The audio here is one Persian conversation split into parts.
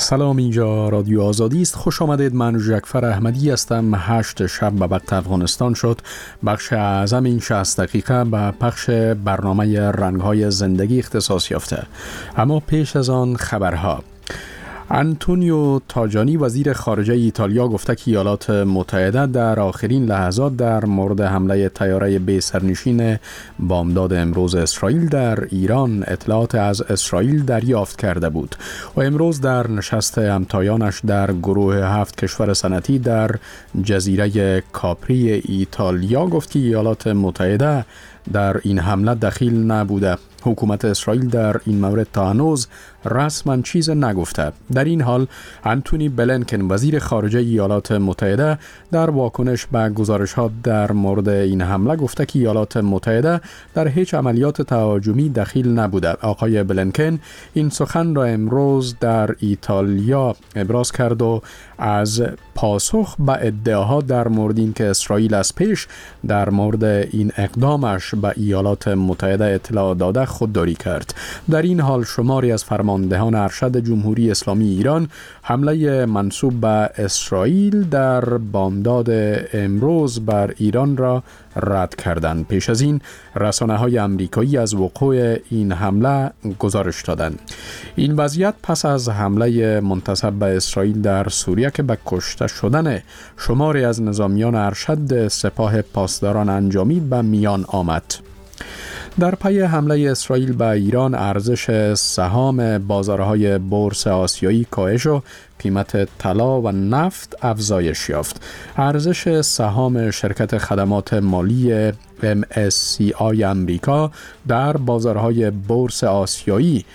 سلام، اینجا رادیو آزادی است. خوش آمدید. من جعفر احمدی هستم. 8 شب به وقت افغانستان شد. بخش اعظم این 60 دقیقه به پخش برنامه رنگ‌های زندگی اختصاص یافته. اما پیش از آن خبرها. آنتونیو تاجانی وزیر خارجه ایتالیا گفته که ایالات متحده در آخرین لحظات در مورد حمله طیاره بی سرنشین بامداد امروز اسرائیل در ایران اطلاعات از اسرائیل دریافت کرده بود و امروز در نشست همتایانش در گروه 7 کشور صنعتی در جزیره کاپری ایتالیا گفت که ایالات متحده در این حمله دخیل نبوده. حکومت اسرائیل در این مورد تا هنوز رسما چیز نگفته. در این حال آنتونی بلینکن وزیر خارجه ایالات متحده در واکنش به گزارش‌ها در مورد این حمله گفته که ایالات متحده در هیچ عملیات تهاجمی دخیل نبوده. آقای بلینکن این سخن را امروز در ایتالیا ابراز کرد و از پاسخ به ادعاها در مورد اینکه اسرائیل از پیش در مورد این اقدامش به ایالات متحده اطلاع داده خودداری کرد. در این حال شماری از فرماندهان ارشد جمهوری اسلامی ایران حمله منسوب به اسرائیل در بامداد امروز بر ایران را رد کردند. پیش از این رسانه‌های آمریکایی از وقوع این حمله گزارش دادند. این وضعیت پس از حمله منتسب به اسرائیل در سوریه که به کشته شدن شماری از نظامیان ارشد سپاه پاسداران انجامید به میان آمد. در پی حمله اسرائیل به ایران ارزش سهام بازارهای بورس آسیایی کاهش و قیمت طلا و نفت افزایش یافت. ارزش سهام شرکت خدمات مالی MSCI آمریکا در بازارهای بورس آسیایی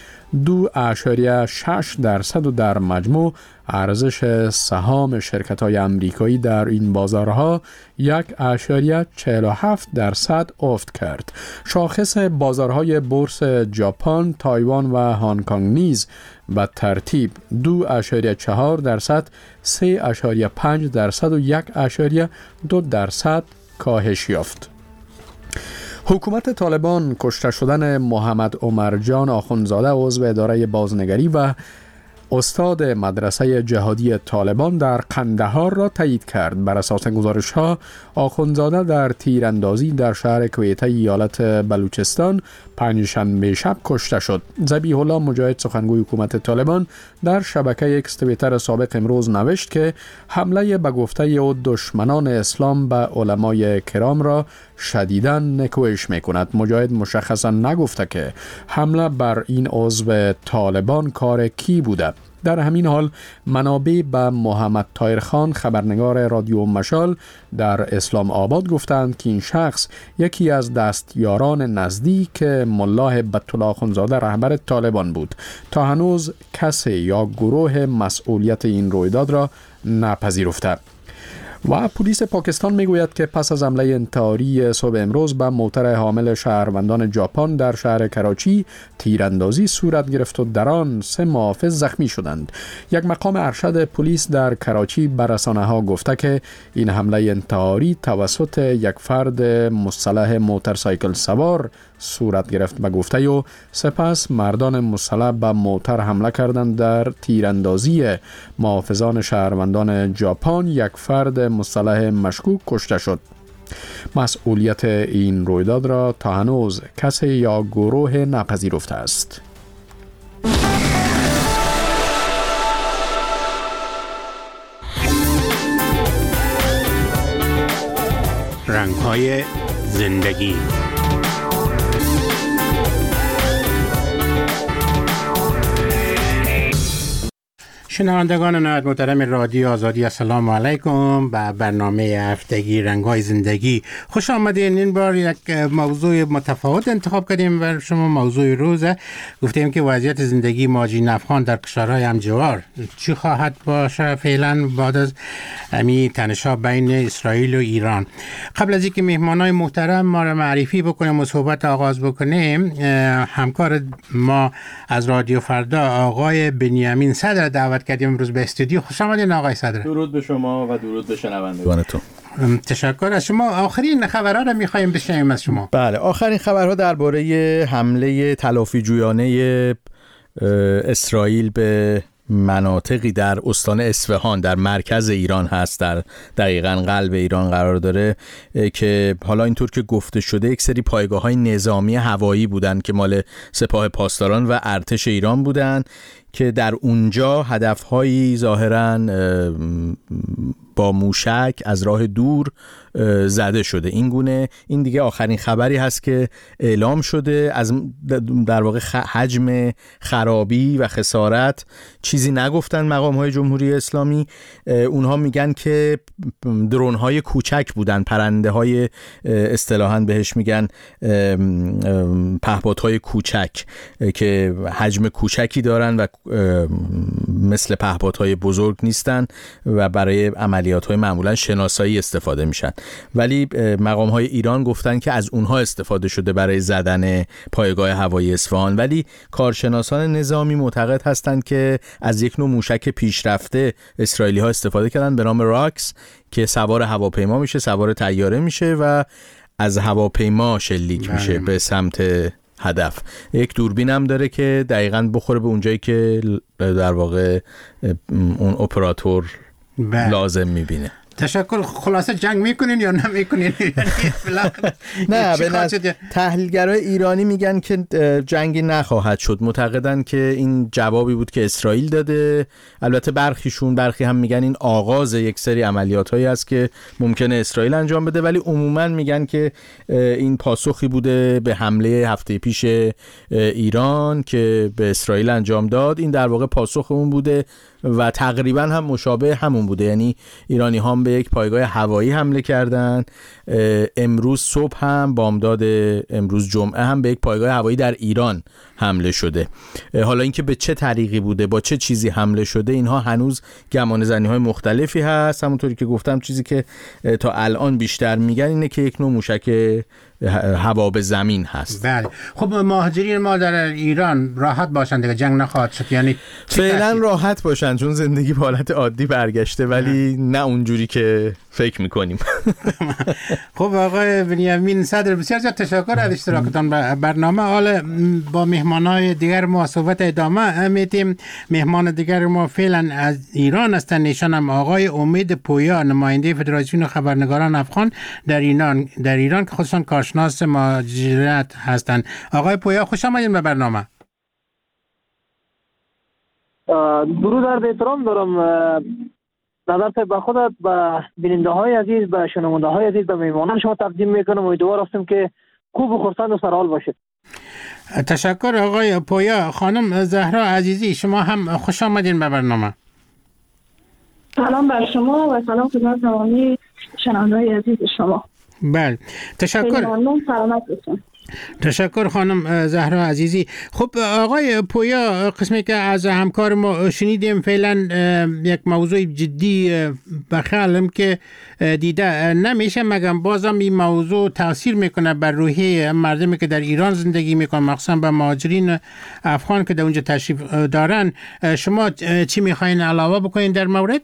2.6% و در مجموع ارزش سهام شرکت‌های آمریکایی در این بازارها 1.47% افت کرد. شاخص بازارهای بورس ژاپن، تایوان و هنگ کنگ نیز به ترتیب 2.4%، 3.5% و 1.2% کاهش یافت. حکومت طالبان کشته شدن محمد عمر جان آخونزاده عضو اداره بازنگری و استاد مدرسه جهادی طالبان در قندهار را تایید کرد. بر اساس گزارش‌ها آخونزاده در تیراندازی در شهر کویته ایالت بلوچستان پنجشنبه شب کشته شد. ذبیح الله مجاهد سخنگوی حکومت طالبان در شبکه اکس توییتر سابق امروز نوشت که حمله به گفته او دشمنان اسلام به علمای کرام را شدیداً نکوهش می‌کند. مجاهد مشخصاً نگفته که حمله بر این عضو طالبان کار کی بوده. در همین حال منابع به محمد طاهر خان خبرنگار رادیو مشال در اسلام آباد گفتند که این شخص یکی از دستیاران نزدیک ملا هیبت الله آخونزاده رهبر طالبان بود. تا هنوز کسی یا گروه مسئولیت این رویداد را نپذیرفته. و پلیس پاکستان میگوید که پس از حمله انتحاری صبح امروز به موتر حامل شهروندان ژاپن در شهر کراچی تیراندازی صورت گرفت و در آن 3 محافظ زخمی شدند. یک مقام ارشد پلیس در کراچی به رسانه‌ها گفته که این حمله انتحاری توسط یک فرد مسلح موتورسایکل سوار صورت گرفت. به گفته او سپس مردان مسلح به موتر حمله کردند. در تیراندازی محافظان شهروندان ژاپن یک فرد مسلح مشکوک کشته شد. مسئولیت این رویداد را تا هنوز کسی یا گروه نپذیرفته است. رنگ‌های زندگی. شنوندگان نهایت محترم رادیو آزادی، السلام علیکم. به برنامه هفتگی رنگ‌های زندگی خوش آمدین. این بار یک موضوع متفاوت انتخاب کردیم بر شما. موضوع روزه گفتیم که وضعیت زندگی مهاجرین افغان در کشورهای همجوار چی خواهد باشه فعلا بعد از امی تنش‌ها بین اسرائیل و ایران. قبل از اینکه مهمانای محترم ما را معرفی بکنیم و صحبت آغاز بکنیم، همکار ما از رادیو فردا آقای بنیامین صدر دعوت کردیم امروز به استودیو. خوش آمدین آقای صدر. درود به شما و درود به شنوندگانتون. تشکر از شما. آخرین خبرها را می‌خوایم بشنویم از شما. بله، آخرین خبرها درباره حمله تلافی جویانه اسرائیل به مناطقی در استان اصفهان در مرکز ایران هست، در دقیقاً قلب ایران قرار داره، که حالا اینطور که گفته شده یک سری پایگاه‌های نظامی هوایی بودن که مال سپاه پاسداران و ارتش ایران بودن که در اونجا هدف‌هایی ظاهراً با موشک از راه دور زده شده. این دیگه آخرین خبری هست که اعلام شده. از در واقع حجم خرابی و خسارت چیزی نگفتن مقام‌های جمهوری اسلامی. اونها میگن که درون‌های کوچک بودن، پرنده‌های اصطلاحاً بهش میگن پهپادهای کوچک که حجم کوچکی دارن و مثل پهپادهای بزرگ نیستن و برای عملیات‌های معمولاً شناسایی استفاده میشن. ولی مقام‌های ایران گفتن که از اونها استفاده شده برای زدن پایگاه هوایی اصفهان، ولی کارشناسان نظامی معتقد هستند که از یک نوع موشک پیشرفته اسرائیلی‌ها استفاده کردن به نام راکس که سوار هواپیما میشه، سوار طیاره میشه و از هواپیما شلیک میشه به سمت هدف. یک دوربین هم داره که دقیقاً بخوره به اونجایی که در واقع اون اپراتور لازم میبینه. تشکر. خلاصه جنگ میکنین یا نمیکنین؟ نه، به تحلیلگرای ایرانی میگن که جنگی نخواهد شد. معتقدن که این جوابی بود که اسرائیل داده. البته برخی هم میگن این آغاز یک سری عملیاتایی است که ممکنه اسرائیل انجام بده، ولی عموما میگن که این پاسخی بوده به حمله هفته پیش ایران که به اسرائیل انجام داد. این در واقع پاسخ اون بوده و تقریبا هم مشابه همون بوده. یعنی ایرانی هم به یک پایگاه هوایی حمله کردن. امروز صبح هم بامداد امروز جمعه هم به یک پایگاه هوایی در ایران حمله شده. حالا اینکه به چه طریقی بوده، با چه چیزی حمله شده، اینها هنوز گمانه‌زنی‌های مختلفی هست. همونطوری که گفتم چیزی که تا الان بیشتر میگن اینه که یک نوع موشک هوا به زمین هست. بله. خب مهاجرین ما در ایران راحت باشن دیگه، جنگ نخواهد شد؟ یعنی فعلا راحت باشن چون زندگی به حالت عادی برگشته، ولی نه اونجوری که فکر میکنیم. خب آقای بنیامین صدر، بسیار زیاد تشکر از اشتراکتان به برنامه. حالا با مهمانای دیگر ما صحبت ادامه میدیم. مهمان دیگر ما فعلا از ایران هستند، ایشان هم آقای امید پویا، نماینده فدراسیون خبرنگاران افغان در ایران که خودشان کارشناس مهاجرت هستند. آقای پویا خوش آمدید به برنامه. درود عرض احترام دارم نظر به خودت، به بیننده های عزیز، به شنونده های عزیز، به مهمانان شما تقدیم میکنم. امیدوار هستم که خوب و خرسند و سرحال باشید. تشکر آقای پویا. خانم زهرا عزیزی، شما هم خوش آمدین به برنامه. سلام بر شما و سلام خدمت تمامی شنونده های عزیز شما. بله تشکر. سلامت باشید. تشکر خانم زهرا عزیزی. خب آقای پویا، قسمی که از همکار ما شنیدیم فعلا یک موضوع جدی بخیالم که دیده نمیشه، مگم بازم این موضوع تاثیر میکنه بر روحیه مردمی که در ایران زندگی میکنن، مخصوصا به مهاجرین افغان که در اونجا تشریف دارن. شما چی میخواین علاوه بکنین در مورد؟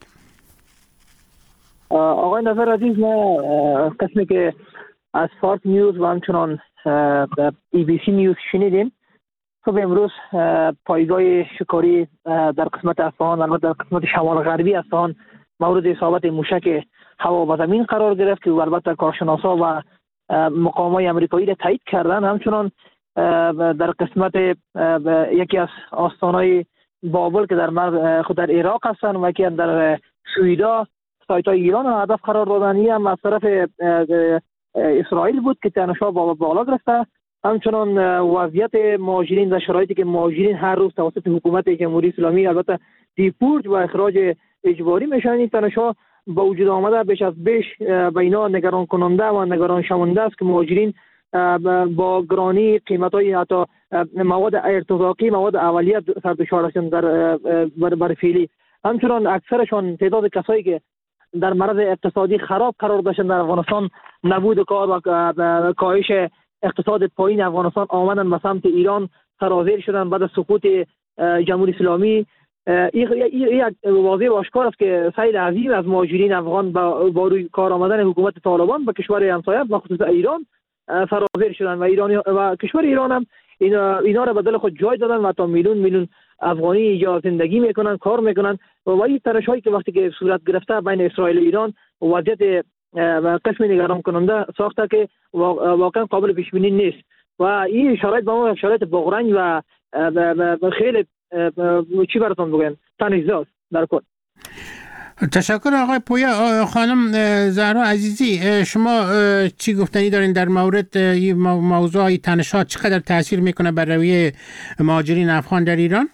آقای نظر عزیز، ما قسمی که از فارس نیوز و همچنان ABC نیوز شنیدیم، صبح امروز پایگاه شکاری در قسمت اصفهان و در قسمت شمال غربی اصفهان مورد اصابت موشک هوا به زمین قرار گرفت که البته کارشناسا و مقامات آمریکایی را تایید کردن. همچنان در قسمت یکی از آستانهای بابل که در خود در عراق هستند و یکی در سویدا سایت‌های ایران را هدف قرار دادن، هم از طرف اسرائیل بود که تنش‌ها بالا گرفته. همچنان وضعیت مهاجرین و شرایطی که مهاجرین هر روز توسط حکومت جمهوری اسلامی البته دیپورت و اخراج اجباری میشن، این تنش‌ها با وجود آمده بیش از بیش به اینا نگران کننده و نگران شونده است که مهاجرین با گرانی قیمت‌های حتی مواد ارتزاقی، مواد اولیه سردشار هستند در فعلی. همچنان اکثرشان تعداد کسایی که در معرض اقتصادی خراب قرار داشتن در افغانستان، نبود کار و کاهش اقتصاد پایین افغانستان، آمدن به سمت ایران سرازیر شدن بعد از سقوط جمهوری اسلامی. این واضح و آشکار است که سیل عظیم از مهاجرین افغان با روی کار آمدن حکومت طالبان به کشور همسایه و خصوص ایران سرازیر شدن و ایرانی و کشور ایران هم اینا را به دل خود جای دادن و تا میلیون افغانی یا زندگی میکنن، کار میکنن و این تنش هایی که وقتی که صورت گرفته بین اسرائیل و ایران وضعیت قسم نگران کننده ساخته که واقعا قابل پیش بینی نیست و این شرایط به ما شرایط بغرنج و خیلی چی براتون بگم تنش‌زاست در کل. تشکر آقای پویا. خانم زهرا عزیزی، شما چی گفتنی دارین در مورد این موضوع تنش‌ها چقدر تاثیر میکنه بر رویه مهاجرین افغان در ایران؟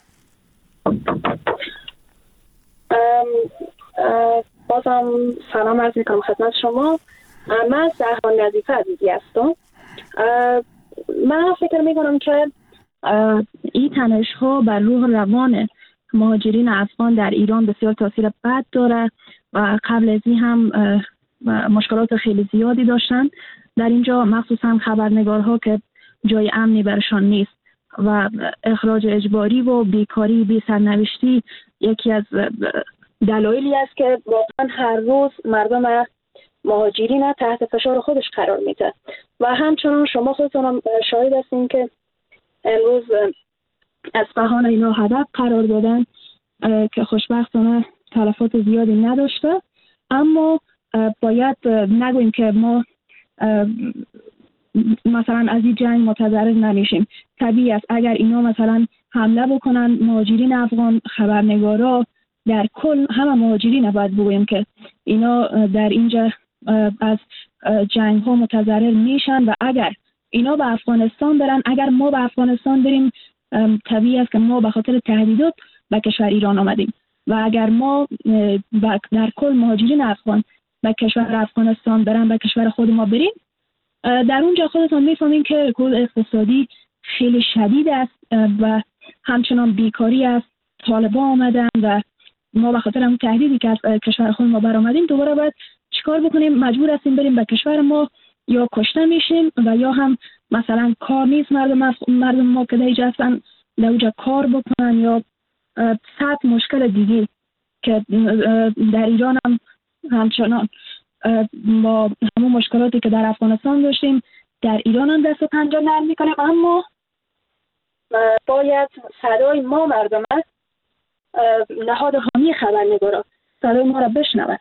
بازم سلام عرض میکنم خدمت شما. من زهرا نظیفه عزیزی هستم. من فکر میکنم که این تنش‌ها بر روح روان مهاجرین افغان در ایران بسیار تاثیر بد داره و قبل از این هم مشکلات خیلی زیادی داشتن در اینجا، مخصوصا خبرنگارها که جای امنی برشان نیست و اخراج اجباری و بیکاری بی سرنوشتی یکی از دلایلی است که واقعا هر روز مردم مهاجرین تحت فشار خودش قرار میده و همچنان شما خودتون شاهد هستین که امروز اصفهان اینا هدف قرار دادن که خوشبختانه تلفات زیادی نداشته، اما باید نگوییم که ما مثلا از این جنگ متضرر نمیشیم. طبیعی است اگر اینا مثلا حمله بکنن مهاجرین افغان، خبرنگارا، در کل همه مهاجرین باید بگوییم که اینا در اینجا از جنگ ها متضرر میشن و اگر اینا به افغانستان برن، اگر ما به افغانستان بریم، طبیعی است که ما به خاطر تهدیدات به کشور ایران آمدیم و اگر ما در کل مهاجرین افغان به کشور افغانستان برن، به کشور خود ما بریم، در اونجا خودتون میفهمین که کل اقتصادی خیلی شدید است و همچنان بیکاری است، طالبان آمدن و ما به خاطر اون تهدیدی که از کشور خود ما برآمدیم دوباره باید چیکار بکنیم؟ مجبور هستیم بریم به کشور ما، یا کشته میشیم و یا هم مثلا کار نیست مردم ما که دیگه هستن در اونجا کار بکنن یا صد مشکل دیگه که در ایران هم همچنان با همون مشکلاتی که در افغانستان داشتیم در ایران هم دست و پنجه نرم میکنیم، اما باید صدای ما مردم نهاد حامی خبرنگارا صدای ما را بشنوند.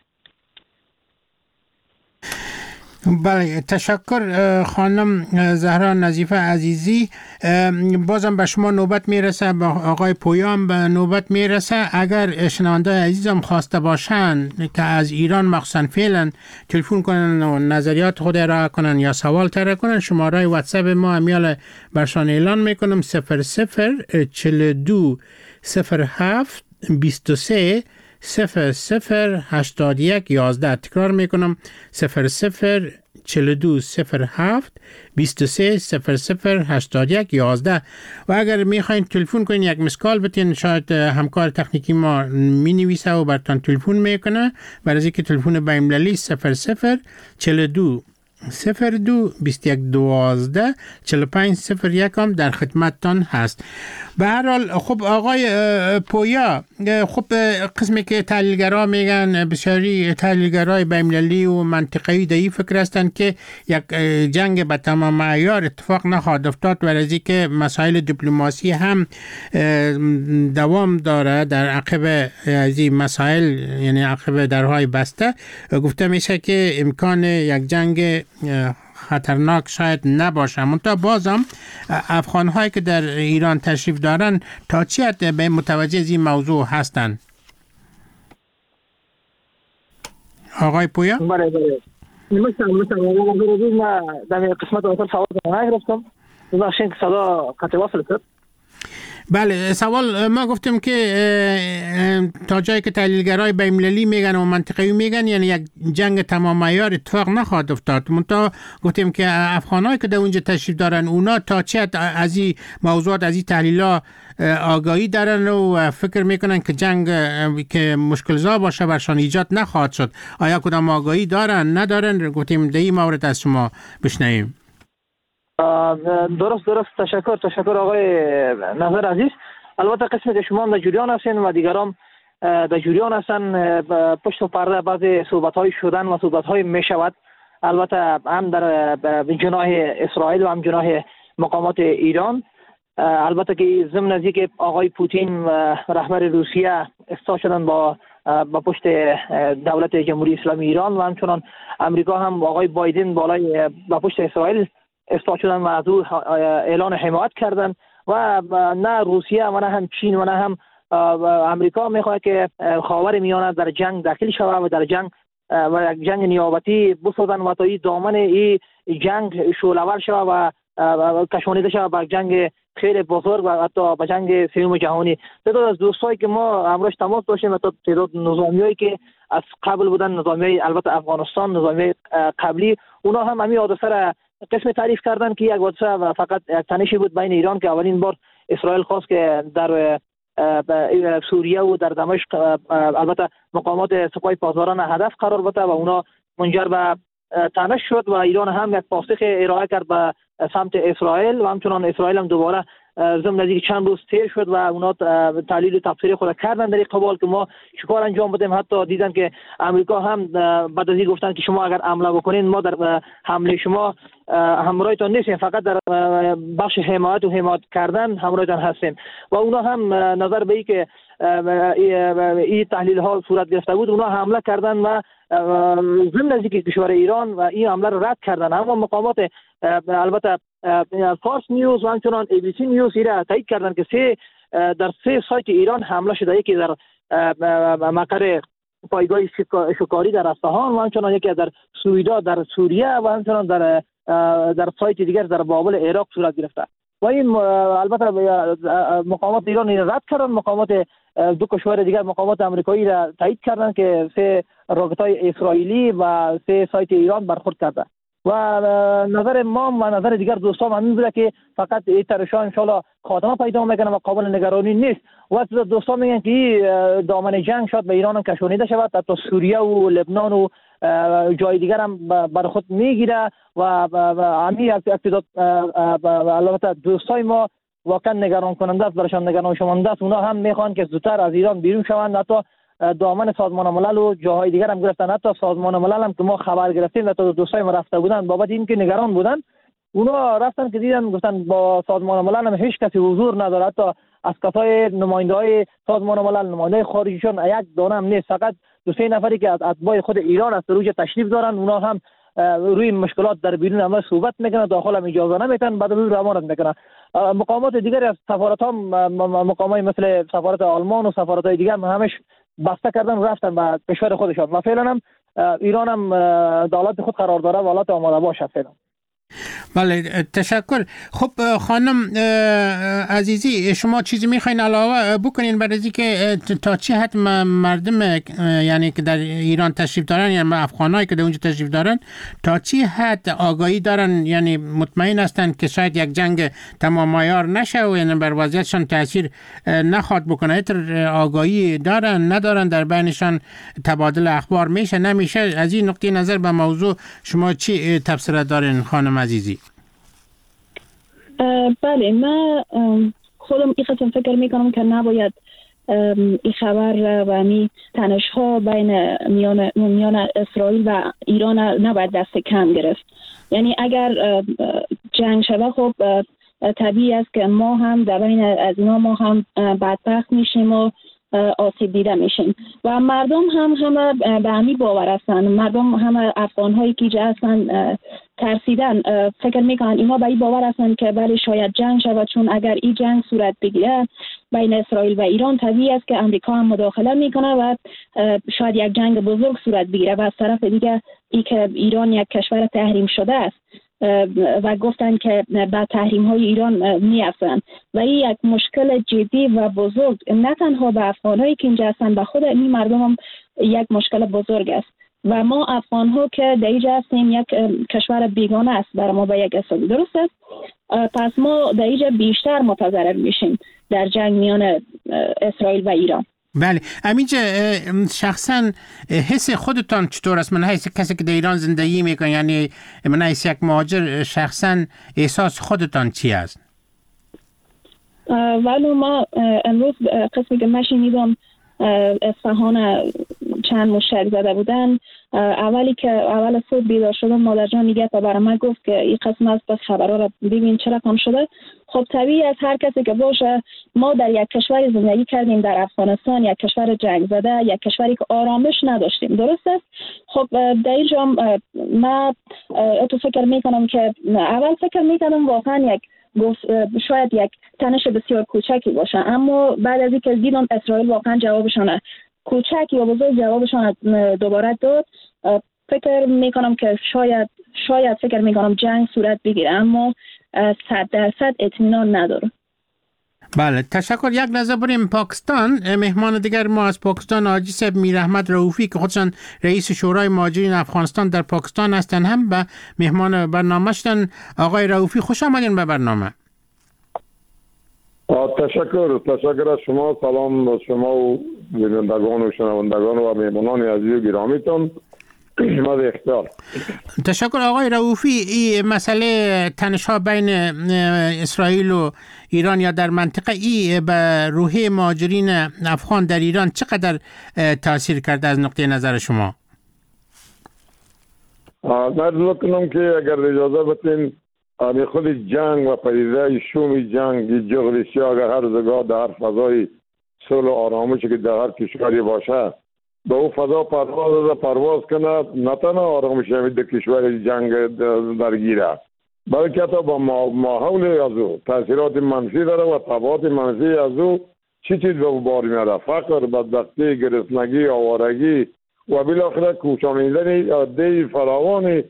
بله، تشکر خانم زهرا نظیفه عزیزی. بازم به شما نوبت میرسه، به آقای پویان به نوبت میرسه. اگر شنونده عزیزم خواسته باشن که از ایران مخصوصا فعلا تلفن کنن و نظریات خود ارائه کنن یا سوال طرح کنن، شماره واتساپ ما امیال برشان اعلان میکنم 0042 07 23 008111. تکرار میکنم 0042 07 23 008111. و اگر میخواین تلفن کنین یک مسکال بتین، شاید همکار تکنیکی ما می نویسه و براتون تلفن میکنه. برای اینکه تلفن بین‌المللی 0042 02 21 12 45 01 هم در خدمتتان هست. به هر حال خب آقای پویا، خب قسمی که تحلیلگرا میگن، بسیاری تحلیلگرای بین‌المللی و منطقه‌ای در این فکر هستند که یک جنگ به تمام عیار اتفاق نخواهد افتاد و از اینکه مسائل دیپلماسی هم دوام داره در عقب از این مسائل، یعنی عقب درهای بسته، گفته میشه که امکان یک جنگ خطرناک شاید نباشه. منتها بازم افغان‌هایی که در ایران تشریف دارن تا چه حد به متوجه از این موضوع هستن؟ آقای پویا؟ بله مثلا من در قسمت اول سوال نگرفتم، ببخشید که صدا قطع وصل شد. بله، سوال ما گفتیم که تا جایی که تحلیلگرای بین‌المللی میگن و منطقه‌ای میگن یعنی یک جنگ تمام عیار اتفاق نخواهد افتاد. منتها گفتیم که افغانایی که در اونجا تشریف دارن اونا تا چه حد از این موضوعات، از این تحلیل‌ها آگاهی دارن و فکر میکنن که جنگ که مشکل‌زا باشه برشان ایجاد نخواهد شد. آیا کدام آگاهی دارن ندارن؟ گفتیم در این مورد از شما بشنویم. درست تشکر آقای نظر عزیز. البته قسمت که شما در جریان هستین و دیگران در جریان هستن، پشت پرده بعضی صحبت‌های شدن و صحبت‌های میشود، البته هم در جناح اسرائیل و هم جناح مقامات ایران. البته که ضمن از اینکه آقای پوتین رهبر روسیه استا شدن با پشت دولت جمهوری اسلامی ایران و همچنان امریکا هم آقای بایدن بالای با پشت اسرائیل استا شدن و از او اعلان حمایت کردن و نه روسیه و نه هم چین و نه هم امریکا میخواد که خاور میانه در جنگ داخل شود و در جنگ و جنگ نیابتی بسازن و تا این دامن این جنگ شعله‌ور شود و کشانیده شود به جنگ خیلی بزرگ و حتی به جنگ سوم جهانی. تعداد از دوستایی که ما امروز تماس داشتیم و تعداد نظامیایی که از قبل بودن، نظامیای البته افغانستان، نظامیای قبلی، اونا هم همین حادثه را قسم تعریف کردن که یک حادثه و فقط یک تنشی بود بین ایران که اولین بار اسرائیل خواست که در سوریه و در دمشق البته مقامات سپاه پاسداران هدف قرار بده و اونا منجر به تنش شد و ایران هم یک پاسخ ارائه کرد به سمت اسرائیل و همچنان اسرائیل هم دوباره ضمن از اینکه چند روز تیر شد و اونا تحلیل و تفسیر خود کردن در این قبال که ما چیکار انجام بدیم. حتی دیدن که امریکا هم بعد از این گفتن که شما اگر حمله بکنین ما در حمله شما همراهتان نیستیم، فقط در بخش حمایت و حمایت کردن همراهتان هستیم و اونا هم نظر به این که این تحلیل ها صورت گرفته بود اونا حمله کردن و ضمن از اینکه کشور ایران و این حمله رو رد کردن، اما مقامات البته فارس نیوز و همچنان ABC نیوز را تایید کردن که در 3 سایت ایران حمله شده، یکی در مقر پایگاه شکاری در اصفهان و همچنان یکی در سویدا در سوریه و همچنان در سایت دیگر در بابل عراق صورت گرفته و این البته مقامات ایران این رد کردن. مقامات دو کشور دیگر مقامات آمریکایی را تایید کردن که 3 راکت‌های اسرائیلی و 3 سایت ایران برخورد کرده و نظر ما و نظر دیگر دوستان همین بوده که فقط این ترشان انشالله خاتمه پیدا میکنه و قابل نگرانی نیست و دوستان میگن که دامن جنگ شاید به ایران هم کشانیده شود، حتی سوریه و لبنان و جای دیگر هم بر خود میگیره و همین اقتدار البته دوستای ما واقعا نگران کننده است، برشان نگران شونده است. اونا هم میخوان که زودتر از ایران بیرون شوند، حتی دامن سازمان ملل و جاهای دیگر هم گرفتن، حتی سازمان ملل هم که ما خبر گرفتیم و تا دوستای ما رفته بودن بابت این که نگران بودن، اونا رفتن که دیدن گفتن با سازمان ملل هم هیچ کسی حضور نداره، حتی از کسای نماینده‌های سازمان ملل نماینده خارجیشون یک دانه هم نیست، فقط 2-3 نفری که از اتباع خود ایران از روی تشریف دارن، اونا هم روی مشکلات در بیرون هم صحبت میکنن، داخل هم اجازه نمیتن، بعد روی روانت میکنن. مقامات دیگر از سفارت ها مقامات مثل سفارت آلمان و سفارت های دیگر همش بسته کردن و رفتن به کشور خودشان و فعلا هم ایران هم دولت خود قرار داره و حالت آماده باشه فعلا. بله تشکر. خب خانم عزیزی شما چیزی میخواین علاوه بکنین برای اینکه تا چه حد مردم یعنی که در ایران تشریف دارن یعنی افغانایی که در اونجا تشریف دارن تا چه حد آگاهی دارن، یعنی مطمئن هستن که شاید یک جنگ تمام عیار نشه و یعنی بر وضعیتشان تاثیر نخواد بکنه؟ اینطور آگاهی دارن ندارن؟ در بینشان تبادل اخبار میشه نمیشه؟ از این نقطه نظر به موضوع شما چی تبصره دارین خانم عزیزی؟ بله من خودم این قسم فکر میکنم که نباید این خبر و می تنش ها بین میان اسرائیل و ایران نباید دست کم گرفت. یعنی اگر جنگ شده خب طبیعی است که ما هم در بین از اینا ما هم بدبخت میشیم و آسیب دیده میشیم و مردم هم همه به همی باور هستن، مردم همه افغان هایی که اینجا هستن ترسیدن، فکر میکنن اینا به این باور هستن که بله شاید جنگ شود، چون اگر این جنگ صورت بگیره بین اسرائیل و ایران طبیعی است که امریکا هم مداخله میکنه و شاید یک جنگ بزرگ صورت بگیره و از طرف دیگه ای که ایران یک کشور تحریم شده است و گفتن که با تحریم های ایران میافتن و این یک مشکل جدی و بزرگ نه تنها به افغان هایی که اینجا هستن، به خود این مردم هم یک مشکل بزرگ است و ما افغان ها که در اینجا هستیم یک کشور بیگانه است برای ما به یک حسابی، درست است؟ پس ما در اینجا بیشتر متضرر میشیم در جنگ میان اسرائیل و ایران. بله همینجا شخصا حس خودتان چطور است؟ من حس کسی که در ایران زندگی میکنه، یعنی من حس یک مهاجر، شخصا احساس خودتان چی است؟ ولی ما امروز قسمی که من شنیدم اصفهان چند مشترک زده بودن. اول صبح بیدار شدم، مادر جان میگه تا برای من گفت که این قسم از بس خبرها را ببین چه رقم شده. خب طبیعی از هر کسی که باشه، ما در یک کشوری زندگی کردیم، در افغانستان، یک کشور جنگ زده، یک کشوری که آرامش نداشتیم، درست است؟ خب در اینجا من تو فکر میکنم که اول فکر میکنم واقعا شاید یک تنش بسیار کوچکی باشه، اما بعد از اینکه دیدم اسرائیل واقعا جوابشان کوچک یا بزرگ جوابشان دوباره داد، فکر میکنم که شاید فکر میکنم جنگ صورت بگیره، اما 100% اطمینان ندارم. بله، تشکر. یک لحظه بریم پاکستان. مهمان دیگر ما از پاکستان حاجی صاحب میراحمد رؤوفی که خودشان رئیس شورای مهاجرین افغانستان در پاکستان هستند هم به مهمان برنامه شدن. آقای رؤوفی خوش آمدین به برنامه. تشکر از شما. سلام به شما و بینندگان و شنوندگان و مهمانان عزیز و گرامیتان. تشکر آقای رؤوفی. این مسئله تنش‌ها بین اسرائیل و ایران یا در منطقه ای به روحیه مهاجرین افغان در ایران چقدر تاثیر کرده از نقطه نظر شما؟ من کنم که اگر اجازه بتین خود جنگ و پدیده شوم جنگ جغرافی اگر هر جگاه در هر فضای صلح و آرامشی که در هر کشوری باشه به او فضا پرواز کنه، نه تنها آرامش در کشور جنگ درگیره، بلکه حتی با ماحول از او تاثیرات منفی داره و تبعات منفی از او چیز به بار میاره: فقر، بدبختی، گرسنگی، آوارگی و بالاخره کوچانیدن عده فراوانی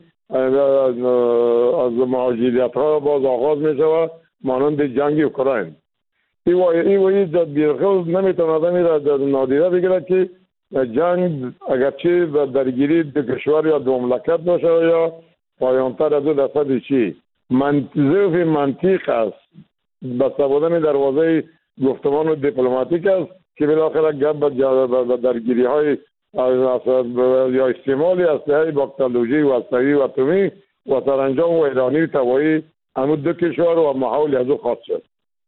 از مهاجریت ها باز آغاز می شود، مانند جنگ اوکراین. این بیرخل نمیتونه نادیده بگیره که جنگ اگرچه درگیری دو کشور یا دو مملکت باشه یا پایانتر از دو درصد چی ضعف منطق است، بسته بودن دروازه گفتمان و دیپلماتیک است که بالاخره گپ به درگیری های یا استعمال اسلحه باکتریولوژی و اسلحه اتمی و سرانجام و ایرانی تباهی همون دو کشور و ماحول از او خاص شد.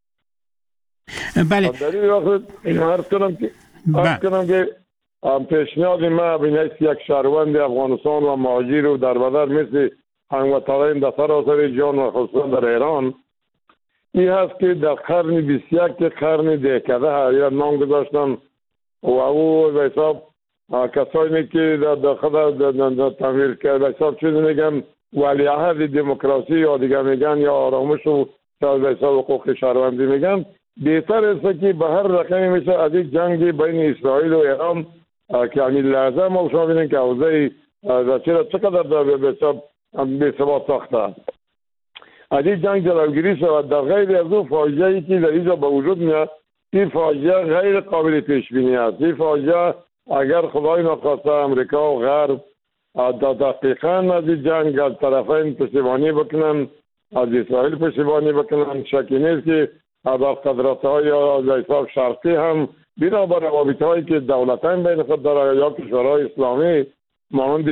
بله. در این عرض کنم که پیشنهاد ما به یک شهروند افغانستان و مهاجر و در بدر مثل هموطنان در سراسر جهان و خصوصا در ایران این هست که در قرن 21 قرن دهکده یا نام گذاشتن و او به حساب کسانی که در خدا تعمیر کرده به حساب چیز میگن ولیعهد دموکراسی یا دیگه میگن یا آرامش و به حساب حقوق شهروندی میگن، بهتر است که به هر رقمی مثل از یک جنگ بین اسرائیل و ایران که همین لحظه ما شما بینیم که اوضاع چقدر به حساب به ثبات ساخته. از این جنگ جلوگیری شود. در غیر از اون فاجعه‌ای که در اینجا به وجود میاد، این فاجعه غیر قابل پیش بینی است. این فاجعه اگر خدای نخواسته امریکا و غرب دقیقاً از این جنگ از طرفین پشتیبانی بکنن، از اسرائیل پشتیبانی بکنن، شکی نیست که از قدرت‌های یا از حساب شرقی هم بنابر روابط‌هایی که دولتان بین خود داره یا کشورهای اسلامی مانند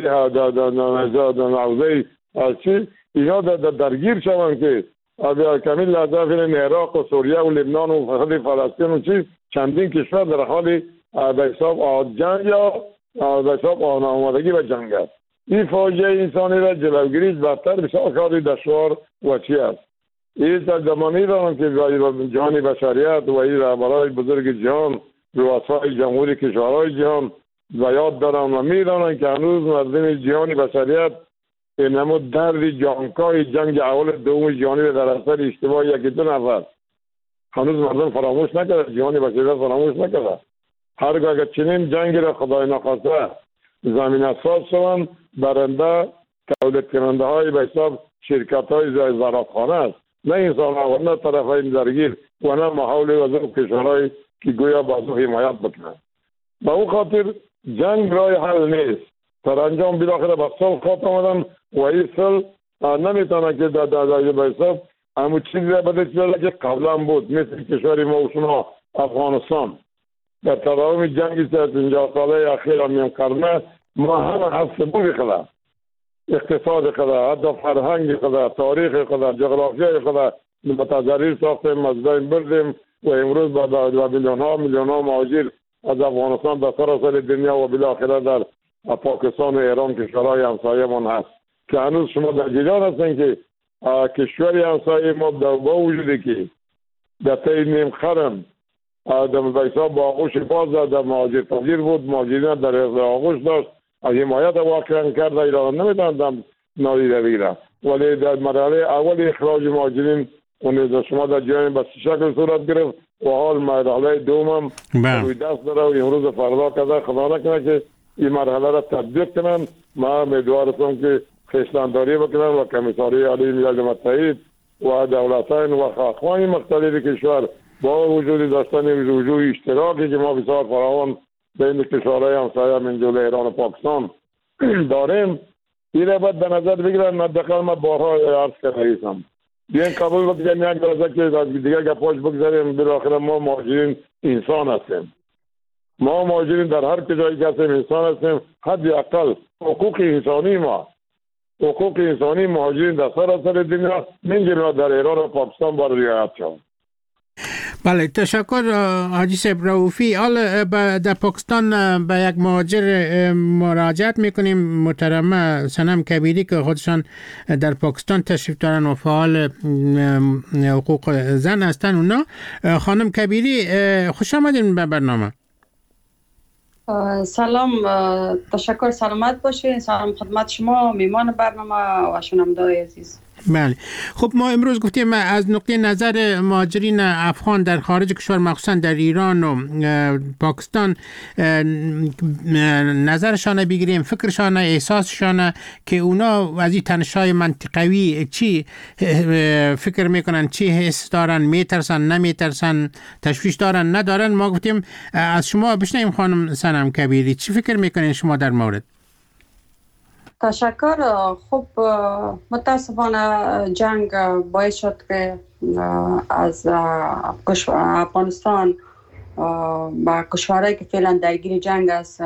حوزه چی اینا درگیر شوند که کمیل لحظه فیلم عراق و سوریه و لبنان و خود فلسطین و چیز چندین کشور در حال به حساب جنگ یا به حساب آمادگی به جنگ است. این فاجعه انسانی را جلوگیری بدتر بسیار کاری دشوار و چی است. این زمانی دارم که جهان بشریت و این رهبران بزرگ جهان، رؤسای جمهوری کشورهای جهان و یاد دارم و میدانم که هنوز مردم جهان بشریت اینمو درد جانکای جنگ اول دوم جهانی در اثر اشتباه یکی دو نفر هنوز مردم فراموش نکرده، جهان بشریت فراموش نکرده. هرگاه اگر چنین جنگی را خدای نخواسته زمین ساز شوند، برنده تولید کننده های به حساب شرکت های زراعتخانه است، نه انسان ها و نه طرف های درگیر و نه ماحول و کشورهای که گویا بازو حمایت بکنند. با اون خاطر جنگ رای حل نیست. سرانجام بالاخره به صلح خواهد آمدن و این صلح نمیتونه که در به حساب همون چیزی را بده که قبلا بود، مثل کشور ما و شما افغانستان در تمام جنگی 50 ساله اخیر میم قرنه ما همه حفظ بوی خدا، اقتصاد خدا، حتی فرهنگ خدا، تاریخ خدا، جغرافیای خدا متضرر ساختیم، از بین بردیم و امروز با میلیون ها مهاجر از افغانستان در سراسر دنیا و بالاخره در پاکستان و ایران کشورهای همسایه‌مان هست که هنوز شما در جریان هستین که کشوری همسایه ما با وجودی که در طی نیم قرن در حساب با آغوش باز در مهاجر پذیر بود، مهاجرین در آغوش داشت، از حمایت واقعا کرد، ایران نمیتوانند نادیده بگیرد. ولی در مرحله اول اخراج مهاجرین اون شما در جریان به شکل صورت گرفت و حال مرحله دوم روی دست داره و امروز فردا کده خدا نکنه که این مرحله را تطبیق کنند. ما امیدوارم که خویشتنداری بکنند و کمیساری عالی ملل متحد و دولتان و خاخوان مختلف کشور با وجود داشتن وجود اشتراکی که ما بسیار فراوان بین کشورهای همسایه من جمله ایران و پاکستان داریم، این را باید به نظر بگیرن. حداقل ما بارها عرض کردم بیاین قبول بکنیم یک درجه که دیگه گپاش بگذاریم. بالاخره ما مهاجرین انسان هستیم، ما مهاجرین در هر کجایی که هستیم انسان هستیم. حداقل حقوق انسانی ما، حقوق انسانی مهاجرین در سراسر دنیا من جمله در ایران و پاکستان باید رعایت شود. بله، تشکر حاجی صاحب رؤوفی. حالا در پاکستان به یک مهاجر مراجعت میکنیم، محترمه سنم کبیری که خودشان در پاکستان تشریف دارن و فعال حقوق زن هستن. اونا خانم کبیری خوش آمدین به برنامه. سلام، تشکر، سلامت باشین. سلام خدمت شما میمان برنامه و شنونده‌های عزیز. بله، خب ما امروز گفتیم از نقطه نظر مهاجرین افغان در خارج کشور، مخصوصا در ایران و پاکستان، نظرشان بگیریم، فکرشان، احساسشان که اونا از این تنش‌های منطقوی چی فکر میکنن، چی حس دارن، میترسن، نمیترسن، تشویش دارن، ندارن. ما گفتیم از شما بشنویم. خانم سنم کبیری چی فکر میکنین شما در مورد؟ تشکر. خب متاسفانه جنگ باعث شد که از افغانستان با کشورهایی که فعلا درگیر جنگ است،